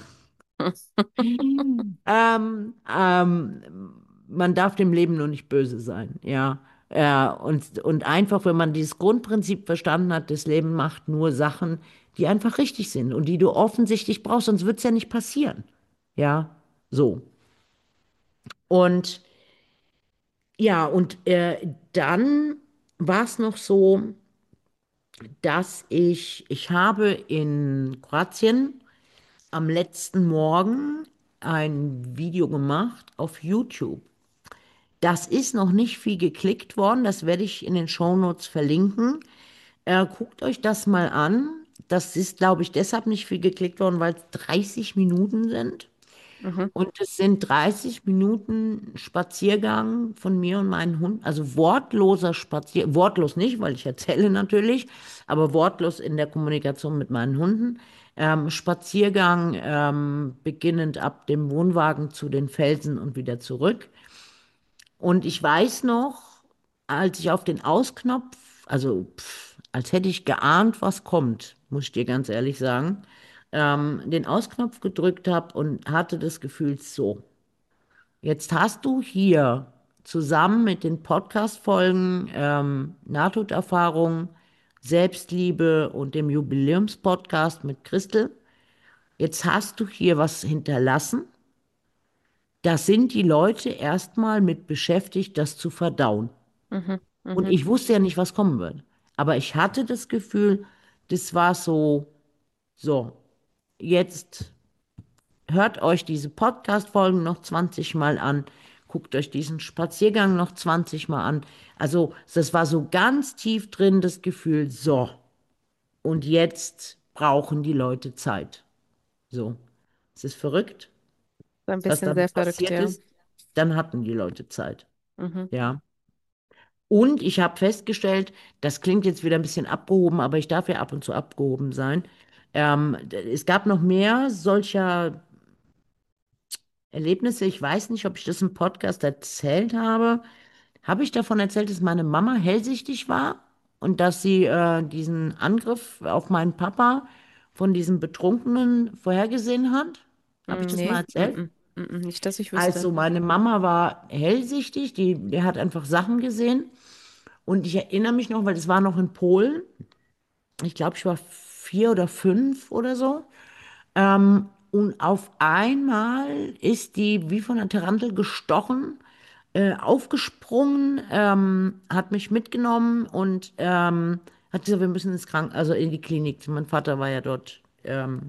Ähm, ähm, Man darf dem Leben nur nicht böse sein, ja. Ja, und, und einfach, wenn man dieses Grundprinzip verstanden hat, das Leben macht nur Sachen, die einfach richtig sind und die du offensichtlich brauchst, sonst wird es ja nicht passieren. Ja, so. Und ja, und äh, dann war es noch so, dass ich, ich habe in Kroatien am letzten Morgen ein Video gemacht auf YouTube. Das ist noch nicht viel geklickt worden, das werde ich in den Shownotes verlinken. Äh, guckt euch das mal an. Das ist, glaube ich, deshalb nicht viel geklickt worden, weil es dreißig Minuten sind. Mhm. Und es sind dreißig Minuten Spaziergang von mir und meinen Hunden, also wortloser Spazier, wortlos nicht, weil ich erzähle natürlich, aber wortlos in der Kommunikation mit meinen Hunden. Ähm, Spaziergang, ähm, beginnend ab dem Wohnwagen zu den Felsen und wieder zurück. Und ich weiß noch, als ich auf den Ausknopf, also pff, als hätte ich geahnt, was kommt, muss ich dir ganz ehrlich sagen, ähm, den Ausknopf gedrückt habe und hatte das Gefühl, so, jetzt hast du hier zusammen mit den Podcast-Folgen ähm, Nahtoderfahrung, Selbstliebe und dem Jubiläumspodcast mit Christel, jetzt hast du hier was hinterlassen. Da sind die Leute erstmal mit beschäftigt, das zu verdauen. Mhm. Und Mhm. ich wusste ja nicht, was kommen wird. Aber ich hatte das Gefühl, das war so, so, jetzt hört euch diese Podcast-Folgen noch zwanzig Mal an, guckt euch diesen Spaziergang noch zwanzig Mal an. Also, das war so ganz tief drin, das Gefühl, so, und jetzt brauchen die Leute Zeit. So, es ist verrückt, So ein was bisschen dann sehr verrückt, passiert ja. ist. Dann hatten die Leute Zeit. Mhm. Ja. Und ich habe festgestellt, das klingt jetzt wieder ein bisschen abgehoben, aber ich darf ja ab und zu abgehoben sein. Ähm, d- es gab noch mehr solcher Erlebnisse. Ich weiß nicht, ob ich das im Podcast erzählt habe. Habe ich davon erzählt, dass meine Mama hellsichtig war und dass sie äh, diesen Angriff auf meinen Papa von diesem Betrunkenen vorhergesehen hat? Habe ich Mm, das mal nee, erzählt? mm, mm, mm, nicht, dass ich wüsste. Also meine Mama war hellsichtig, die, die hat einfach Sachen gesehen. Und ich erinnere mich noch, weil das war noch in Polen. Ich glaube, ich war vier oder fünf oder so. Ähm, und auf einmal ist die wie von einer Tarantel gestochen, äh, aufgesprungen, ähm, hat mich mitgenommen und ähm, hat gesagt, wir müssen ins Krankenhaus, also in die Klinik. Mein Vater war ja dort ähm,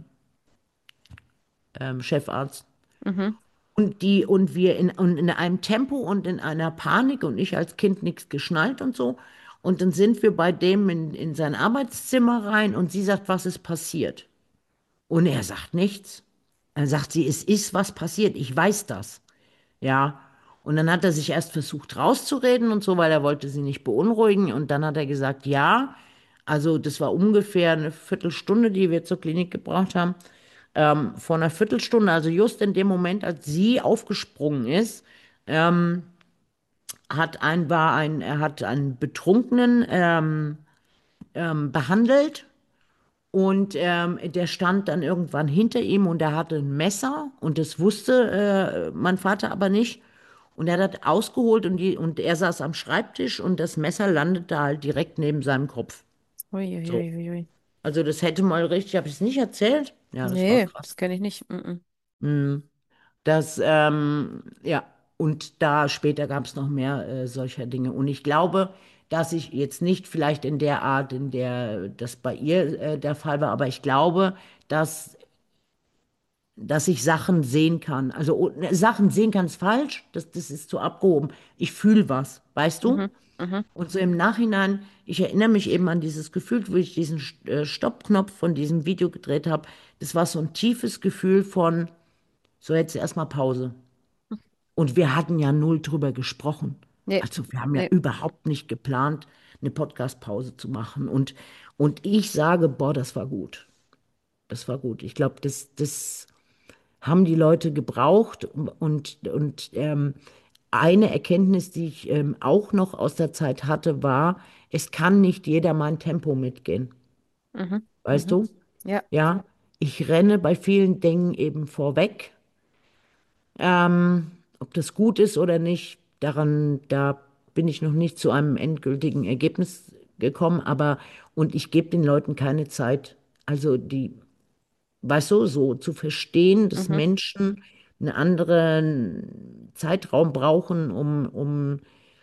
ähm, Chefarzt. Mhm. Und die, und wir in, und in einem Tempo und in einer Panik und ich als Kind nichts geschnallt und so. Und dann sind wir bei dem in, in sein Arbeitszimmer rein und sie sagt, was ist passiert? Und er sagt nichts. Dann sagt sie, es ist was passiert, ich weiß das. Ja. Und dann hat er sich erst versucht rauszureden und so, weil er wollte sie nicht beunruhigen. Und dann hat er gesagt, ja, also das war ungefähr eine Viertelstunde, die wir zur Klinik gebraucht haben. Ähm, vor einer Viertelstunde, also just in dem Moment, als sie aufgesprungen ist, ähm, hat ein, war ein, er hat einen Betrunkenen ähm, ähm, behandelt und ähm, der stand dann irgendwann hinter ihm und er hatte ein Messer und das wusste äh, mein Vater aber nicht. Und er hat ausgeholt und, die, und er saß am Schreibtisch und das Messer landete halt direkt neben seinem Kopf. Ui, ui, So. ui, ui, ui. Also das hätte mal richtig, habe ich es nicht erzählt? Ja, das war Nee, krass. das kenne ich nicht. Mm, mm. Mm. Das, ähm, ja, und da später gab es noch mehr äh, solcher Dinge. Und ich glaube, dass ich jetzt nicht vielleicht in der Art, in der das bei ihr äh, der Fall war, aber ich glaube, dass dass ich Sachen sehen kann. Also oh, ne, Sachen sehen kann ist falsch, das, das ist zu abgehoben. Ich fühle was, weißt du? Mhm. Mhm. Und so im Nachhinein, ich erinnere mich eben an dieses Gefühl, wo ich diesen äh, Stoppknopf von diesem Video gedreht habe. Das war so ein tiefes Gefühl von, so jetzt erstmal Pause. Und wir hatten ja null drüber gesprochen. Nee, Also wir haben ja nee. überhaupt nicht geplant, eine Podcast-Pause zu machen. Und, und ich sage, boah, das war gut. Das war gut. Ich glaube, das, das haben die Leute gebraucht. Und, und ähm, eine Erkenntnis, die ich ähm, auch noch aus der Zeit hatte, war, es kann nicht jeder mein Tempo mitgehen. Mhm. Weißt Mhm. du? Ja. Ja, ich renne bei vielen Dingen eben vorweg. Ähm, ob das gut ist oder nicht, daran, da bin ich noch nicht zu einem endgültigen Ergebnis gekommen, aber und ich gebe den Leuten keine Zeit. Also die, weißt du, so zu verstehen, dass Mhm. Menschen einen anderen Zeitraum brauchen, um, um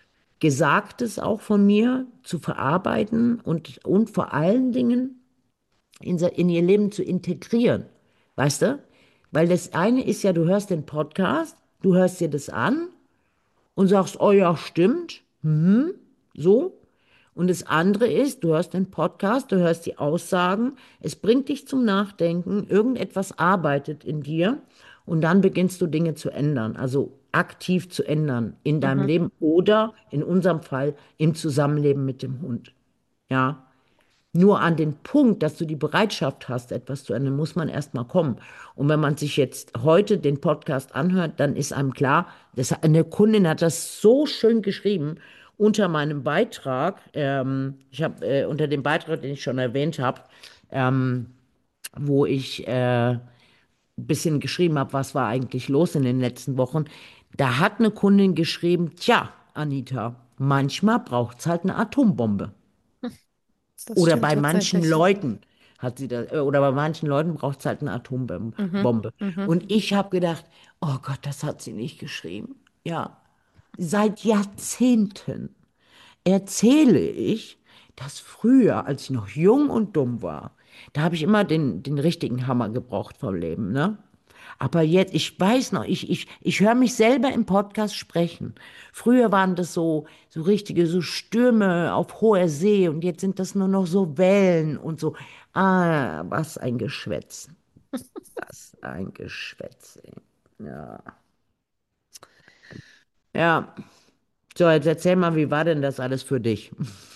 Gesagtes auch von mir zu verarbeiten und, und vor allen Dingen in, se- in ihr Leben zu integrieren. Weißt du? Weil das eine ist ja, du hörst den Podcast, du hörst dir das an und sagst, oh ja, stimmt, mhm, so. Und das andere ist, du hörst den Podcast, du hörst die Aussagen, es bringt dich zum Nachdenken, irgendetwas arbeitet in dir und dann beginnst du Dinge zu ändern, also aktiv zu ändern in deinem Mhm. Leben oder in unserem Fall im Zusammenleben mit dem Hund. Ja. Nur an den Punkt, dass du die Bereitschaft hast, etwas zu ändern, muss man erst mal kommen. Und wenn man sich jetzt heute den Podcast anhört, dann ist einem klar, das, eine Kundin hat das so schön geschrieben unter meinem Beitrag. Ähm, ich habe äh, unter dem Beitrag, den ich schon erwähnt habe, ähm, wo ich äh, ein bisschen geschrieben habe, was war eigentlich los in den letzten Wochen. Da hat eine Kundin geschrieben, tja, Anita, manchmal braucht es halt eine Atombombe. Das Oder stimmt bei manchen tatsächlich. Leuten hat sie das, äh, oder bei manchen Leuten braucht es halt eine Atombombe. Mhm. Bombe. Mhm. Und ich habe gedacht, oh Gott, das hat sie nicht geschrieben. Ja, seit Jahrzehnten erzähle ich, dass früher, als ich noch jung und dumm war, da habe ich immer den, den richtigen Hammer gebraucht vom Leben, ne? Aber jetzt, ich weiß noch, ich, ich, ich höre mich selber im Podcast sprechen. Früher waren das so, so richtige, so Stürme auf hoher See und jetzt sind das nur noch so Wellen und so. Ah, was ein Geschwätz. Was ein Geschwätz. Ey. Ja. Ja. So, jetzt erzähl mal, wie war denn das alles für dich?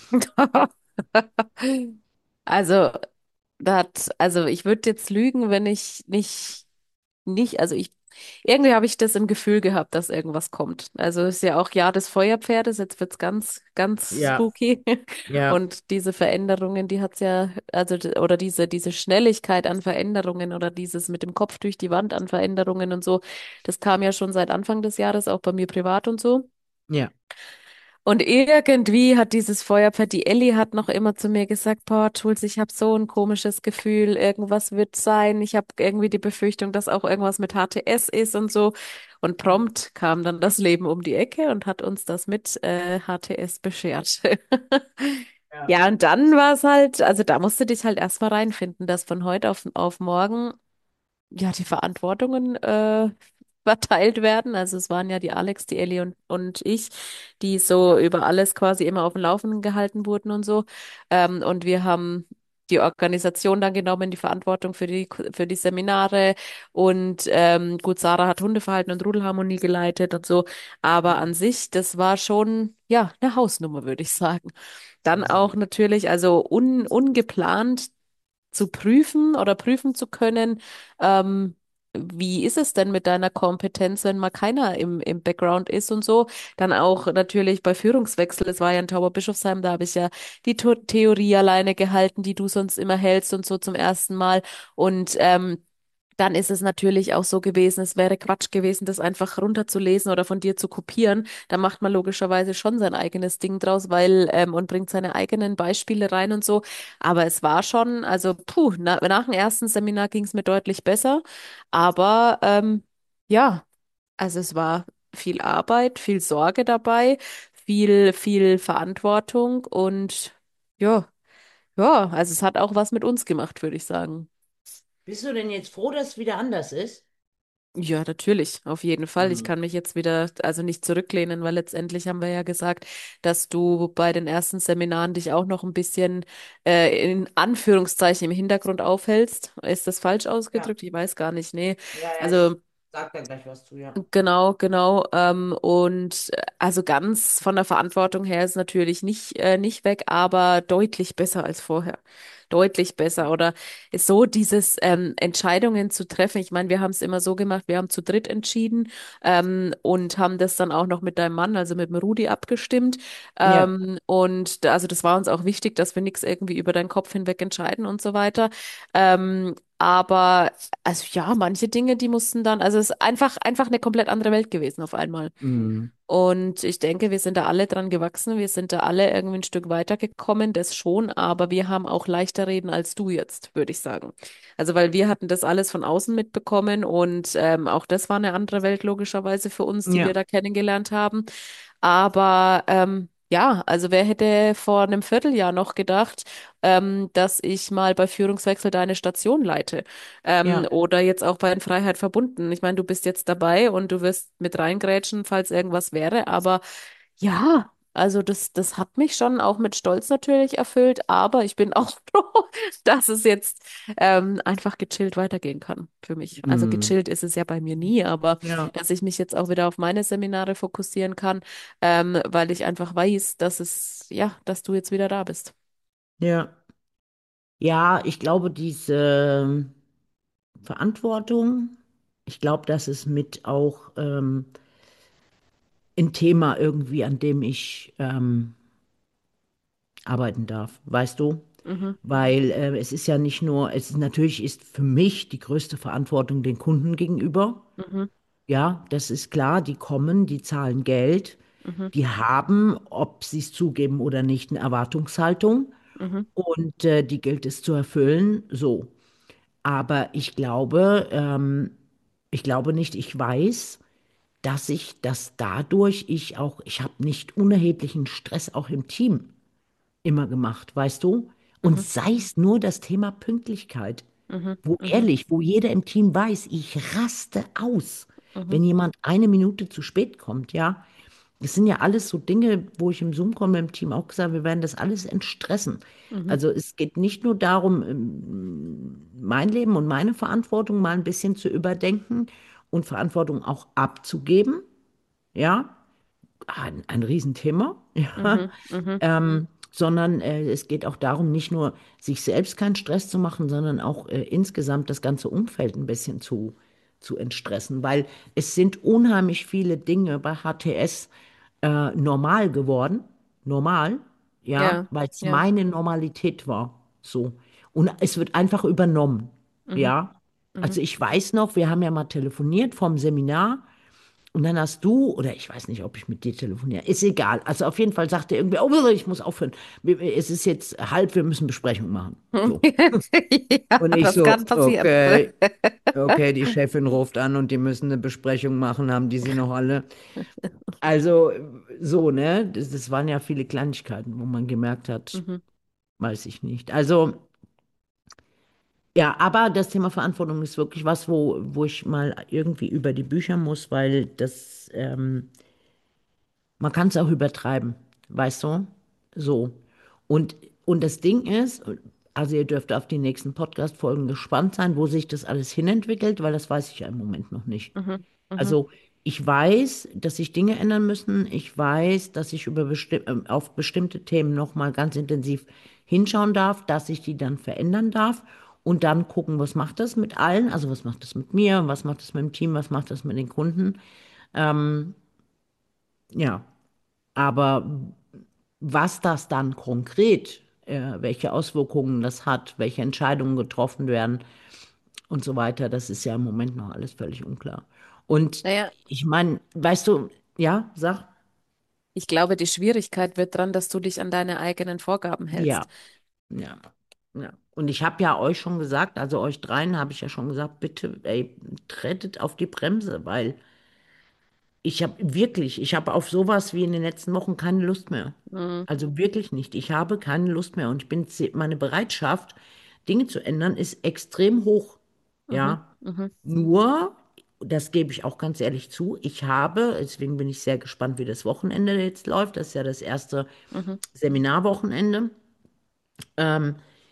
Also, das, also ich würde jetzt lügen, wenn ich nicht, nicht, also ich, irgendwie habe ich das im Gefühl gehabt, dass irgendwas kommt. Also es ist ja auch Jahr des Feuerpferdes, jetzt wird's ganz, ganz Ja, spooky. ja, Und diese Veränderungen, die hat's ja, also, d- oder diese, diese Schnelligkeit an Veränderungen oder dieses mit dem Kopf durch die Wand an Veränderungen und so, das kam ja schon seit Anfang des Jahres, auch bei mir privat und so. ja. Und irgendwie hat dieses Feuerpferd, die Elli hat noch immer zu mir gesagt, boah, Jules, ich habe so ein komisches Gefühl, irgendwas wird sein. Ich habe irgendwie die Befürchtung, dass auch irgendwas mit H T S ist und so. Und prompt kam dann das Leben um die Ecke und hat uns das mit äh, H T S beschert. Ja. Ja, und dann war es halt, also da musst du dich halt erstmal reinfinden, dass von heute auf, auf morgen ja, die Verantwortungen äh, verteilt werden. Also es waren ja die Alex, die Ellie und, und ich, die so über alles quasi immer auf dem Laufenden gehalten wurden und so. Ähm, und wir haben die Organisation dann genommen, die Verantwortung für die, für die Seminare und ähm, gut, Sarah hat Hundeverhalten und Rudelharmonie geleitet und so. Aber an sich, das war schon, ja, eine Hausnummer, würde ich sagen. Dann auch natürlich, also un, ungeplant zu prüfen oder prüfen zu können, ähm, wie ist es denn mit deiner Kompetenz, wenn mal keiner im, im Background ist und so? Dann auch natürlich bei Führungswechsel. Es war ja in Tauberbischofsheim, da habe ich ja die To- Theorie alleine gehalten, die du sonst immer hältst und so zum ersten Mal. Und ähm, dann ist es natürlich auch so gewesen, es wäre Quatsch gewesen, das einfach runterzulesen oder von dir zu kopieren. Da macht man logischerweise schon sein eigenes Ding draus, weil ähm, und bringt seine eigenen Beispiele rein und so. Aber es war schon, also puh, na, nach dem ersten Seminar ging es mir deutlich besser. Aber ähm, ja, also es war viel Arbeit, viel Sorge dabei, viel, viel Verantwortung und ja, ja, also es hat auch was mit uns gemacht, würde ich sagen. Bist du denn jetzt froh, dass es wieder anders ist? Ja, natürlich, auf jeden Fall. Ich Hm. kann mich jetzt wieder, also nicht zurücklehnen, weil letztendlich haben wir ja gesagt, dass du bei den ersten Seminaren dich auch noch ein bisschen äh, in Anführungszeichen im Hintergrund aufhältst. Ist das falsch Ja, ausgedrückt? Ich weiß gar nicht. Nee. ja, ja, ich Also sag da gleich was zu, ja. genau, genau. Ähm, und äh, also ganz von der Verantwortung her ist natürlich nicht, äh, nicht weg, aber deutlich besser als vorher. Deutlich besser. Oder ist so dieses ähm, Entscheidungen zu treffen. Ich meine, wir haben es immer so gemacht, wir haben zu dritt entschieden ähm, und haben das dann auch noch mit deinem Mann, also mit dem Rudi, abgestimmt. Ja. Ähm, und da- also das war uns auch wichtig, dass wir nichts irgendwie über deinen Kopf hinweg entscheiden und so weiter. Ähm, aber also ja, manche Dinge, die mussten dann, also es ist einfach, einfach eine komplett andere Welt gewesen auf einmal. Mhm. Und ich denke, wir sind da alle dran gewachsen, wir sind da alle irgendwie ein Stück weitergekommen, das schon, aber wir haben auch leichter reden als du jetzt, würde ich sagen. Also weil wir hatten das alles von außen mitbekommen und ähm, auch das war eine andere Welt logischerweise für uns, die wir Ja. da kennengelernt haben. Aber ähm, Ja, also wer hätte vor einem Vierteljahr noch gedacht, ähm, dass ich mal bei Führungswechsel deine Station leite? Ähm, Ja, oder jetzt auch bei In Freiheit verbunden. Ich meine, du bist jetzt dabei und du wirst mit reingrätschen, falls irgendwas wäre, aber ja, also das, das hat mich schon auch mit Stolz natürlich erfüllt, aber ich bin auch froh, dass es jetzt ähm, einfach gechillt weitergehen kann für mich. Also hm, gechillt ist es ja bei mir nie, aber ja, dass ich mich jetzt auch wieder auf meine Seminare fokussieren kann, ähm, weil ich einfach weiß, dass es, ja, dass du jetzt wieder da bist. ja. Ja, ich glaube, diese Verantwortung, ich glaube, das ist mit auch ähm, ein Thema irgendwie, an dem ich ähm, arbeiten darf, weißt du? Mhm, Weil äh, es ist ja nicht nur, es ist natürlich ist für mich die größte Verantwortung den Kunden gegenüber. mhm, Ja, das ist klar, die kommen, die zahlen Geld, mhm, die haben, ob sie es zugeben oder nicht, eine Erwartungshaltung mhm, und äh, die gilt es zu erfüllen, so. Aber ich glaube, ähm, ich glaube nicht, ich weiß, dass ich, dass dadurch ich auch, ich habe nicht unerheblichen Stress auch im Team immer gemacht, weißt du? Und mhm, sei es nur das Thema Pünktlichkeit, mhm, wo mhm, ehrlich, wo jeder im Team weiß, ich raste aus, mhm, wenn jemand eine Minute zu spät kommt, ja. Das sind ja alles so Dinge, wo ich im Zoom-Call mit dem Team auch gesagt habe, wir werden das alles entstressen. mhm, Also es geht nicht nur darum, ähm, mein Leben und meine Verantwortung mal ein bisschen zu überdenken und Verantwortung auch abzugeben, ja, ein, ein Riesenthema, ja, mhm, mhm, ähm, sondern äh, es geht auch darum, nicht nur sich selbst keinen Stress zu machen, sondern auch äh, insgesamt das ganze Umfeld ein bisschen zu, zu entstressen, weil es sind unheimlich viele Dinge bei H T S äh, normal geworden, normal, ja, ja, weil es ja, meine Normalität war, so. Und es wird einfach übernommen, mhm, ja. mhm. Also ich weiß noch, wir haben ja mal telefoniert vom Seminar und dann hast du, oder ich weiß nicht, ob ich mit dir telefoniere, ist egal. Also auf jeden Fall sagte irgendwer, oh, ich muss aufhören. Es ist jetzt halb, wir müssen Besprechung machen. So. Ja, Und ich das so, kann passieren. okay, okay, die Chefin ruft an und die müssen eine Besprechung machen, haben die sie noch alle? Also so, ne? Das, das waren ja viele Kleinigkeiten, wo man gemerkt hat, Mhm, weiß ich nicht. Also ja, aber das Thema Verantwortung ist wirklich was, wo, wo ich mal irgendwie über die Bücher muss, weil das, ähm, man kann es auch übertreiben, weißt du? So. Und, und das Ding ist, also ihr dürft auf die nächsten Podcast-Folgen gespannt sein, wo sich das alles hinentwickelt, weil das weiß ich ja im Moment noch nicht. mhm, mhm, Also ich weiß, dass sich Dinge ändern müssen. Ich weiß, dass ich über besti äh, auf bestimmte Themen nochmal ganz intensiv hinschauen darf, dass ich die dann verändern darf und dann gucken, was macht das mit allen, also was macht das mit mir, was macht das mit dem Team, was macht das mit den Kunden. Ähm, ja, aber was das dann konkret, äh, welche Auswirkungen das hat, welche Entscheidungen getroffen werden und so weiter, das ist ja im Moment noch alles völlig unklar. Und naja, ich meine, weißt du, ja, sag, ich glaube, die Schwierigkeit wird dran, dass du dich an deine eigenen Vorgaben hältst. ja, ja, ja. Und ich habe ja euch schon gesagt, also euch dreien habe ich ja schon gesagt, bitte, ey, tretet auf die Bremse, weil ich habe wirklich, ich habe auf sowas wie in den letzten Wochen keine Lust mehr. Mhm, Also wirklich nicht. Ich habe keine Lust mehr und ich bin, ze- meine Bereitschaft, Dinge zu ändern, ist extrem hoch. mhm, Ja, mhm, nur, das gebe ich auch ganz ehrlich zu, ich habe, deswegen bin ich sehr gespannt, wie das Wochenende jetzt läuft. Das ist ja das erste mhm. Seminarwochenende. Ähm,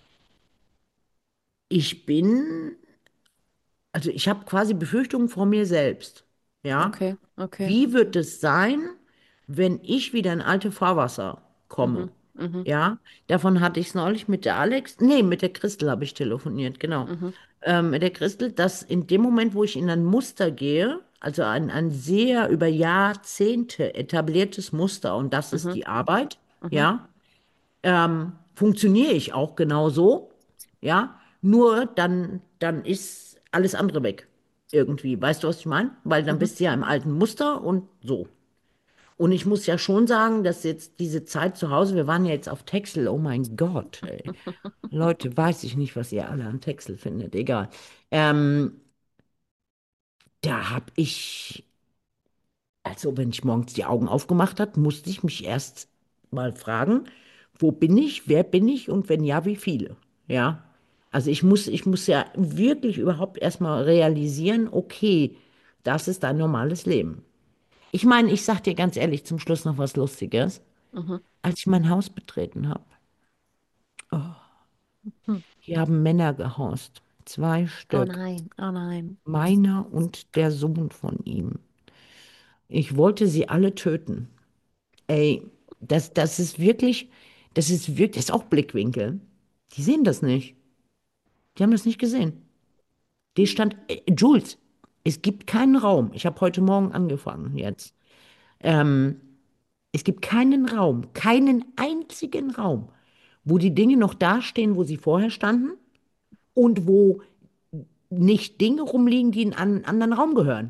ich bin, also ich habe quasi Befürchtungen vor mir selbst. Ja, Okay, okay. wie wird es sein, wenn ich wieder in alte Fahrwasser komme? Mhm, mhm, Ja, davon hatte ich es neulich mit der Alex, nee, mit der Christel habe ich telefoniert, genau. mhm, Ähm, mit der Christel, dass in dem Moment, wo ich in ein Muster gehe, also ein, ein sehr über Jahrzehnte etabliertes Muster, und das ist mhm, die Arbeit, mhm, ja, ähm, funktioniere ich auch genauso, ja, nur dann, dann ist alles andere weg. Irgendwie, weißt du, was ich meine? Weil dann mhm. bist du ja im alten Muster und so. Und ich muss ja schon sagen, dass jetzt diese Zeit zu Hause, wir waren ja jetzt auf Texel, oh mein Gott, ey. Leute, weiß ich nicht, was ihr alle an Texel findet, egal. Ähm, da habe ich, also wenn ich morgens die Augen aufgemacht habe, musste ich mich erst mal fragen, wo bin ich, wer bin ich und wenn ja, wie viele? Ja. Also ich muss, ich muss ja wirklich überhaupt erstmal realisieren, okay, das ist dein normales Leben. Ich meine, ich sag dir ganz ehrlich zum Schluss noch was Lustiges. Mhm. Als ich mein Haus betreten habe, Hm. hier haben Männer gehaust. Zwei Oh Stück. nein, oh nein. Meiner und der Sohn von ihm. Ich wollte sie alle töten. Ey, das, das ist wirklich, das ist wirklich, das ist auch Blickwinkel. Die sehen das nicht. Die haben das nicht gesehen. Die stand, äh, Jules, es gibt keinen Raum. Ich habe heute Morgen angefangen jetzt. Ähm, Es gibt keinen Raum, keinen einzigen Raum, wo die Dinge noch dastehen, wo sie vorher standen und wo nicht Dinge rumliegen, die in einen anderen Raum gehören.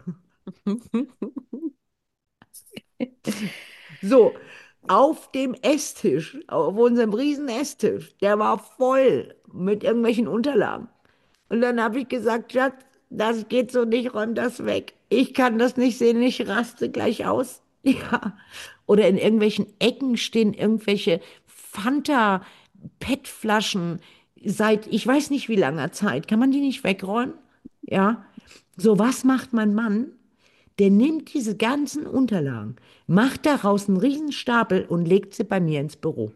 So, auf dem Esstisch, auf unserem riesen Esstisch, der war voll mit irgendwelchen Unterlagen. Und dann habe ich gesagt, Schatz, das geht so nicht, räum das weg. Ich kann das nicht sehen, ich raste gleich aus. Ja. Oder in irgendwelchen Ecken stehen irgendwelche Fanta-P E T-Flaschen seit ich weiß nicht wie langer Zeit. Kann man die nicht wegräumen? Ja. So, was macht mein Mann? Der nimmt diese ganzen Unterlagen, macht daraus einen Riesenstapel und legt sie bei mir ins Büro.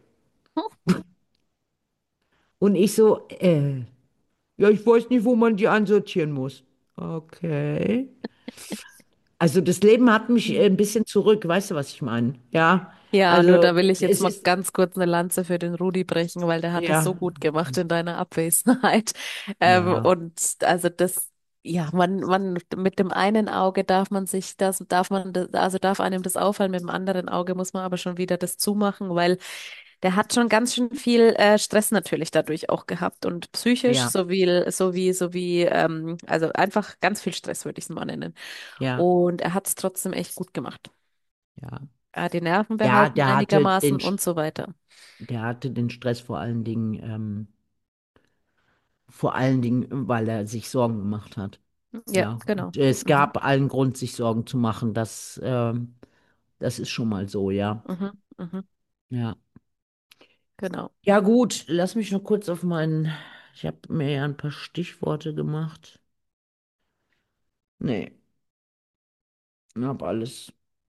Und ich so, äh, ja, ich weiß nicht, wo man die einsortieren muss. Okay. Also das Leben hat mich äh, ein bisschen zurück, weißt du, was ich meine? Ja, Ja, du, also da will ich jetzt es mal ist, ganz kurz eine Lanze für den Rudi brechen, weil der hat es so ja, gut gemacht in deiner Abwesenheit. Ähm, ja, und also das, ja, man, man, mit dem einen Auge darf man sich das, darf man, das, also darf einem das auffallen, mit dem anderen Auge muss man aber schon wieder das zumachen, weil der hat schon ganz schön viel äh, Stress natürlich dadurch auch gehabt und psychisch ja, sowie, sowie, sowie, ähm, also einfach ganz viel Stress, würde ich es mal nennen. ja, Und er hat es trotzdem echt gut gemacht. ja. Er hat die Nerven Ja, behalten der hatte den, einigermaßen St- und so weiter. der hatte den Stress vor allen Dingen, ähm, vor allen Dingen, weil er sich Sorgen gemacht hat. Ja, Ja, genau. und es Mhm, gab allen Grund, sich Sorgen zu machen. Das, ähm, das ist schon mal so, ja. mhm, mhm, Ja. genau. Ja, gut, lass mich noch kurz auf meinen. Ich habe mir ja ein paar Stichworte gemacht. Nee, hab alles,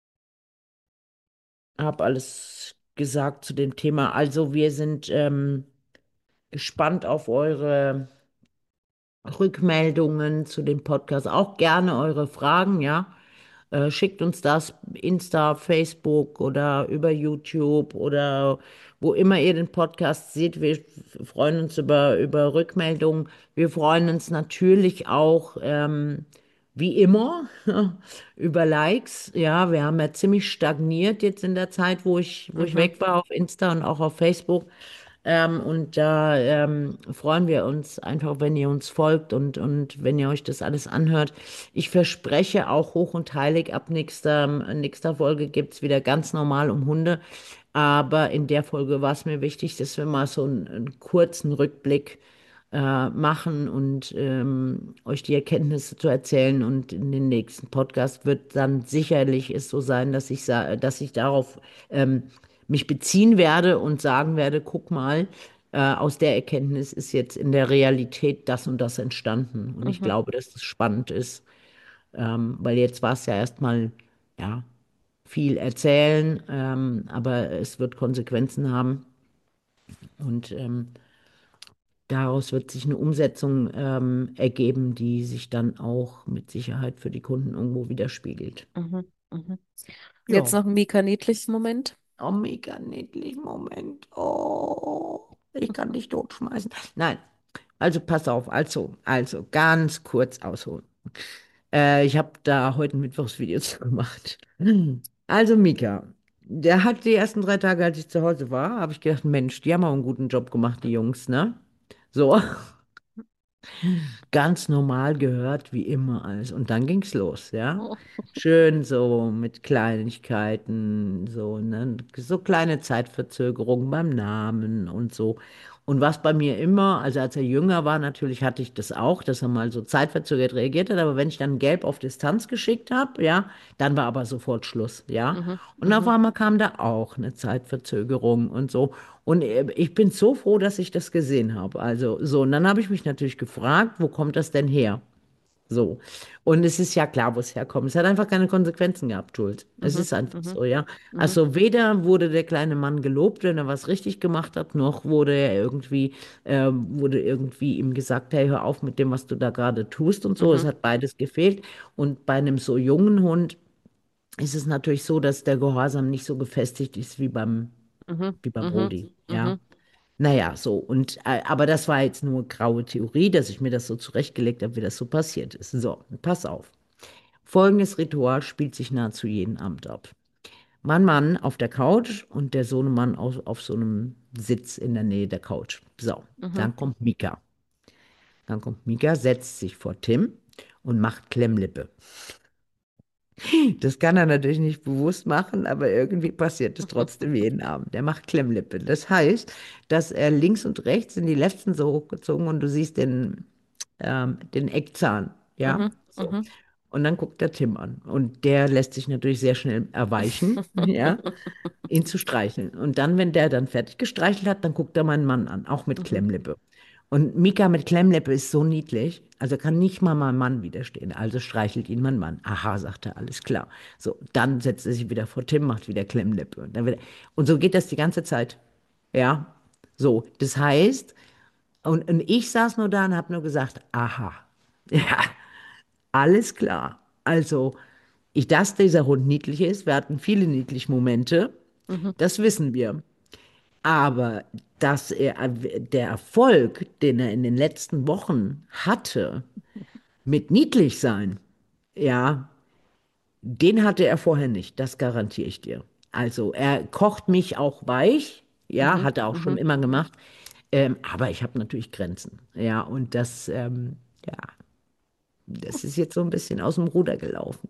hab alles gesagt zu dem Thema. Also, wir sind ähm, gespannt auf eure Rückmeldungen zu dem Podcast. Auch gerne eure Fragen, ja. Äh, schickt uns das Insta, Facebook oder über YouTube oder wo immer ihr den Podcast seht. Wir freuen uns über, über Rückmeldungen. Wir freuen uns natürlich auch, ähm, wie immer, über Likes. Ja, wir haben ja ziemlich stagniert jetzt in der Zeit, wo ich, wo ich Mhm, weg war auf Insta und auch auf Facebook. Ähm, und da ähm, freuen wir uns einfach, wenn ihr uns folgt und, und wenn ihr euch das alles anhört. Ich verspreche auch hoch und heilig, ab nächster, nächster Folge gibt es wieder ganz normal um Hunde. Aber in der Folge war es mir wichtig, dass wir mal so einen, einen kurzen Rückblick äh, machen und ähm, euch die Erkenntnisse zu erzählen. Und in den nächsten Podcast wird dann sicherlich es so sein, dass ich, sa- dass ich darauf ähm, mich beziehen werde und sagen werde, guck mal, äh, aus der Erkenntnis ist jetzt in der Realität das und das entstanden. Und ich mhm, glaube, dass das spannend ist, ähm, weil jetzt war es ja erstmal, ja, viel erzählen, ähm, aber es wird Konsequenzen haben und ähm, daraus wird sich eine Umsetzung ähm, ergeben, die sich dann auch mit Sicherheit für die Kunden irgendwo widerspiegelt. mhm, mhm. Jetzt Ja, noch ein Mika niedliches Moment. oh, mega niedlich, Moment. Oh, ich kann dich totschmeißen. Nein, also pass auf, also, also ganz kurz ausholen. Äh, ich habe da heute ein Mittwochsvideo zu gemacht. Also Mika, der hat die ersten drei Tage, als ich zu Hause war, habe ich gedacht, Mensch, die haben auch einen guten Job gemacht, die Jungs, ne? So, ganz normal gehört, wie immer alles. Und dann ging's los, ja? Oh, Schön so mit Kleinigkeiten, so, ne? So kleine Zeitverzögerungen beim Namen und so. Und was bei mir immer, also als er jünger war, natürlich hatte ich das auch, dass er mal so zeitverzögert reagiert hat, aber wenn ich dann Gelb auf Distanz geschickt habe, ja, dann war aber sofort Schluss, ja. Mhm. Und auf Mhm. einmal kam da auch eine Zeitverzögerung und so. Und äh, ich bin so froh, dass ich das gesehen habe. Also so, und dann habe ich mich natürlich gefragt, wo kommt das denn her? So. Und es ist ja klar, wo es herkommt. Es hat einfach keine Konsequenzen gehabt, Jules. Es Mhm. ist einfach Mhm. so, ja. Mhm. Also weder wurde der kleine Mann gelobt, wenn er was richtig gemacht hat, noch wurde er irgendwie, äh, wurde irgendwie ihm gesagt, hey, hör auf mit dem, was du da gerade tust und so. Es Mhm. hat beides gefehlt. Und bei einem so jungen Hund ist es natürlich so, dass der Gehorsam nicht so gefestigt ist wie beim, Mhm. wie beim Mhm. Rudi, ja. Mhm. Naja, so. Und, äh, aber das war jetzt nur graue Theorie, dass ich mir das so zurechtgelegt habe, wie das so passiert ist. So, pass auf. Folgendes Ritual spielt sich nahezu jeden Abend ab. Mein Mann auf der Couch und der Sohnemann auf, auf so einem Sitz in der Nähe der Couch. So, Mhm. dann kommt Mika. Dann kommt Mika, setzt sich vor Tim und macht Klemmlippe. Das kann er natürlich nicht bewusst machen, aber irgendwie passiert es trotzdem jeden Abend. Der macht Klemmlippe. Das heißt, dass er links und rechts sind die Lefzen so hochgezogen und du siehst den, ähm, den Eckzahn. Ja, Mhm. so. Mhm. Und dann guckt er Tim an. Und der lässt sich natürlich sehr schnell erweichen, ja, ihn zu streicheln. Und dann, wenn der dann fertig gestreichelt hat, dann guckt er meinen Mann an, auch mit Mhm. Klemmlippe. Und Mika mit Klemmlippe ist so niedlich, also kann nicht mal mein Mann widerstehen. Also streichelt ihn mein Mann. Aha, sagt er, alles klar. So, dann setzt er sich wieder vor Tim, macht wieder Klemmlippe. Und, dann wieder, und so geht das die ganze Zeit. Ja, so. Das heißt, und, und ich saß nur da und habe nur gesagt, aha, ja, alles klar. Also, ich, dass dieser Hund niedlich ist, wir hatten viele niedliche Momente, Mhm. das wissen wir. Aber dass er, der Erfolg, den er in den letzten Wochen hatte, mit niedlich sein, ja, den hatte er vorher nicht, das garantiere ich dir. Also er kocht mich auch weich, ja, Mhm. hat er auch schon Mhm. immer gemacht, ähm, aber ich habe natürlich Grenzen, ja, und das, ähm, ja, das ist jetzt so ein bisschen aus dem Ruder gelaufen,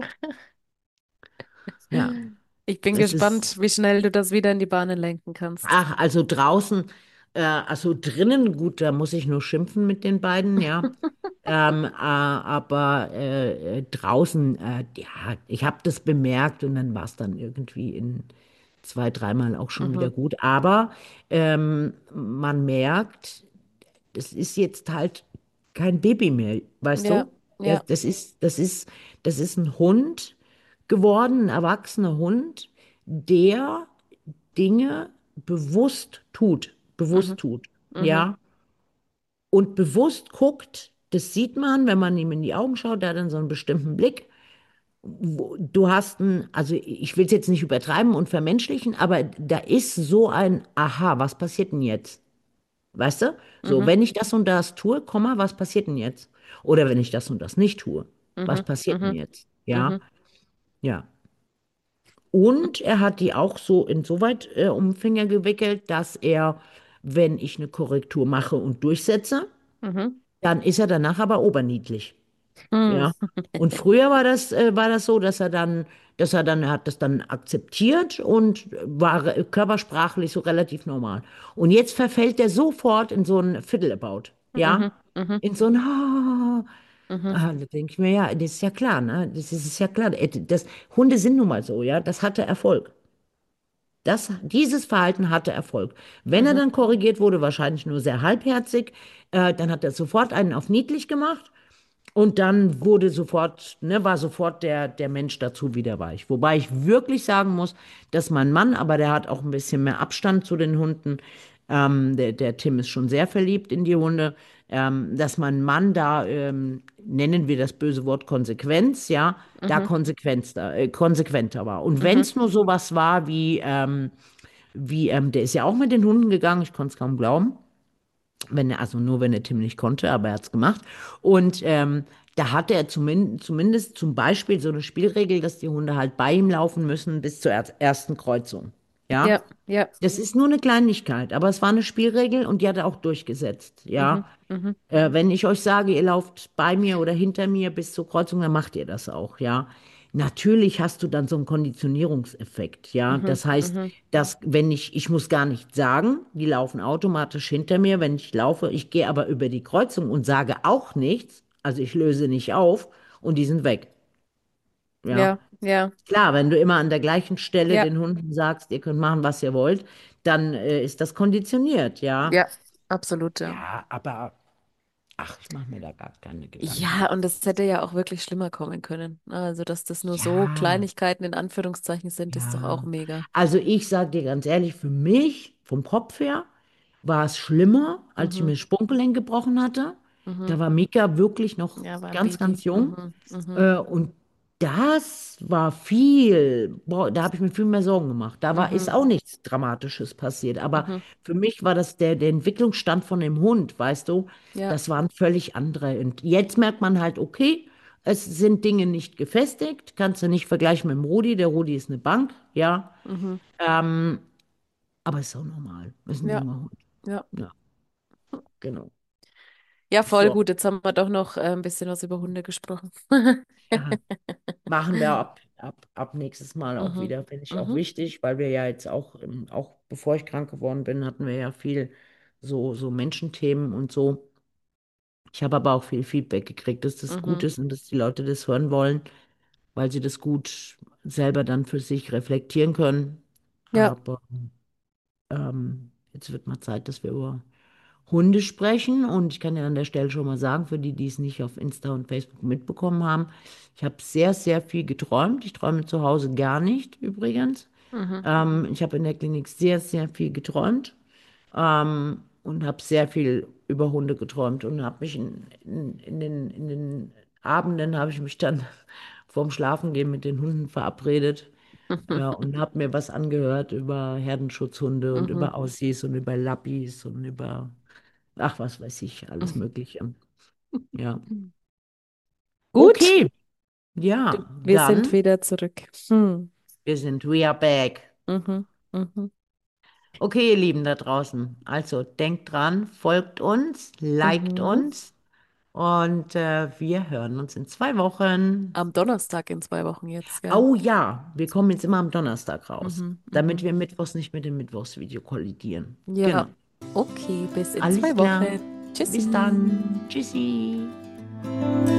ja, Ich bin das ist. gespannt, wie schnell du das wieder in die Bahnen lenken kannst. Ach, also draußen, äh, also drinnen, gut, da muss ich nur schimpfen mit den beiden, ja. Ähm, äh, aber äh, äh, draußen, äh, ja, ich habe das bemerkt und dann war es dann irgendwie in zwei, dreimal auch schon wieder Mhm. gut. Aber ähm, man merkt, das ist jetzt halt kein Baby mehr, weißt Ja, du? Das, ja. das ist, das ist, das ist ein Hund geworden, ein erwachsener Hund, der Dinge bewusst tut, bewusst Mhm. tut, Mhm. ja, und bewusst guckt, das sieht man, wenn man ihm in die Augen schaut, der hat dann so einen bestimmten Blick. Wo- Du hast einen, also ich will es jetzt nicht übertreiben und vermenschlichen, aber da ist so ein Aha, was passiert denn jetzt? Weißt du? So, Mhm. wenn ich das und das tue, Komma, was passiert denn jetzt? Oder wenn ich das und das nicht tue, was Mhm. passiert denn Mhm. jetzt? Ja, Mhm. ja. Und er hat die auch so insoweit äh, um den Finger gewickelt, dass er, wenn ich eine Korrektur mache und durchsetze, Mhm. dann ist er danach aber oberniedlich. Mhm. Ja. Und früher war das, äh, war das so, dass er dann, dass er dann, er hat das dann akzeptiert und war äh, körpersprachlich so relativ normal. Und jetzt verfällt er sofort in so ein Fiddle-About. Mhm. Ja. Mhm. In so ein Ha. Mhm. Ah, da denke ich mir, ja, das ist ja klar, ne? Das ist, ist ja klar. Äh, Das, Hunde sind nun mal so, ja. Das hatte Erfolg. Das, dieses Verhalten hatte Erfolg. Wenn er Mhm. dann korrigiert wurde, wahrscheinlich nur sehr halbherzig, äh, dann hat er sofort einen auf niedlich gemacht und dann wurde sofort, ne, war sofort der, der Mensch dazu wieder weich. Wobei ich wirklich sagen muss, dass mein Mann, aber der hat auch ein bisschen mehr Abstand zu den Hunden, ähm, der, der Tim ist schon sehr verliebt in die Hunde, ähm, dass mein Mann da, ähm, nennen wir das böse Wort Konsequenz, ja, da Mhm. konsequenter, äh, konsequenter war. Und wenn Mhm. es nur sowas war wie, ähm, wie, ähm, der ist ja auch mit den Hunden gegangen, ich konnte es kaum glauben. Wenn er, also nur wenn der Tim nicht konnte, aber er hat es gemacht. Und ähm, da hatte er zumindest, zumindest zum Beispiel so eine Spielregel, dass die Hunde halt bei ihm laufen müssen bis zur er ersten Kreuzung. Ja, Ja, ja. das ist nur eine Kleinigkeit, aber es war eine Spielregel und die hat er auch durchgesetzt. Mhm. Ja, Mhm. äh, wenn ich euch sage, ihr lauft bei mir oder hinter mir bis zur Kreuzung, dann macht ihr das auch. Ja, natürlich hast du dann so einen Konditionierungseffekt, ja. Mhm, Das heißt, mhm. dass wenn ich, ich muss gar nichts sagen, die laufen automatisch hinter mir, wenn ich laufe, ich gehe aber über die Kreuzung und sage auch nichts, also ich löse nicht auf und die sind weg, ja. Ja, ja, Klar, wenn du immer an der gleichen Stelle ja, den Hunden sagst, ihr könnt machen, was ihr wollt, dann äh, ist das konditioniert, ja. ja, absolut, ja. Ja, aber ach, ich mache mir da gar keine Ja, Gedanken. und es hätte ja auch wirklich schlimmer kommen können. Also, dass das nur so Ja, Kleinigkeiten in Anführungszeichen sind, ist doch auch ja. mega. Also ich sage dir ganz ehrlich, für mich, vom Kopf her, war es schlimmer, als ich mir Mhm, das Sprunggelenk gebrochen hatte. Da mhm. war Mika wirklich noch Ja, war ein ganz, Baby. ganz jung. Mhm, mhm, Äh, und das war viel, boah, da habe ich mir viel mehr Sorgen gemacht. Da war, ist mhm, auch nichts Dramatisches passiert. Aber mhm. für mich war das der, der Entwicklungsstand von dem Hund, weißt du, Ja, das waren völlig andere. Und jetzt merkt man halt, okay, es sind Dinge nicht gefestigt. Kannst du nicht vergleichen mit dem Rudi. Der Rudi ist eine Bank, ja. mhm. Ähm, aber ist auch normal. Ist ein Ja, junger Hund. ja. Ja, genau. Ja, voll So, gut. Jetzt haben wir doch noch äh, ein bisschen was über Hunde gesprochen. ja. Machen wir ab, ab, ab nächstes Mal auch Mhm, wieder. Finde ich auch mhm, wichtig, weil wir ja jetzt auch, ähm, auch bevor ich krank geworden bin, hatten wir ja viel so, so Menschenthemen und so. Ich habe aber auch viel Feedback gekriegt, dass das gut mhm. ist und dass die Leute das hören wollen, weil sie das gut selber dann für sich reflektieren können. Ja. Aber ähm, jetzt wird mal Zeit, dass wir über Hunde sprechen. Und ich kann ja an der Stelle schon mal sagen, für die, die es nicht auf Insta und Facebook mitbekommen haben, ich habe sehr, sehr viel geträumt. Ich träume zu Hause gar nicht, übrigens. Mhm, Ähm, ich habe in der Klinik sehr, sehr viel geträumt ähm, und habe sehr viel über Hunde geträumt und habe mich in, in, in den, in den Abenden habe ich mich dann vorm Schlafengehen mit den Hunden verabredet. Ja, und habe mir was angehört über Herdenschutzhunde und mhm, über Aussies und über Lappis und über, ach, was weiß ich, alles mhm. Mögliche. Ja. Gut, Okay, ja, wir sind dann, wieder zurück. Hm. wir sind, we are back. Mhm, mhm, Okay, ihr Lieben da draußen, also denkt dran, folgt uns, liked mhm. uns und äh, wir hören uns in zwei Wochen. Am Donnerstag in zwei Wochen jetzt, gell? Oh ja, wir kommen jetzt immer am Donnerstag raus, Mhm, damit mhm. wir mittwochs nicht mit dem Mittwochsvideo kollidieren. Genau. Ja, okay, bis in Alles zwei klar. Wochen. Bis Tschüssi. dann. Tschüssi.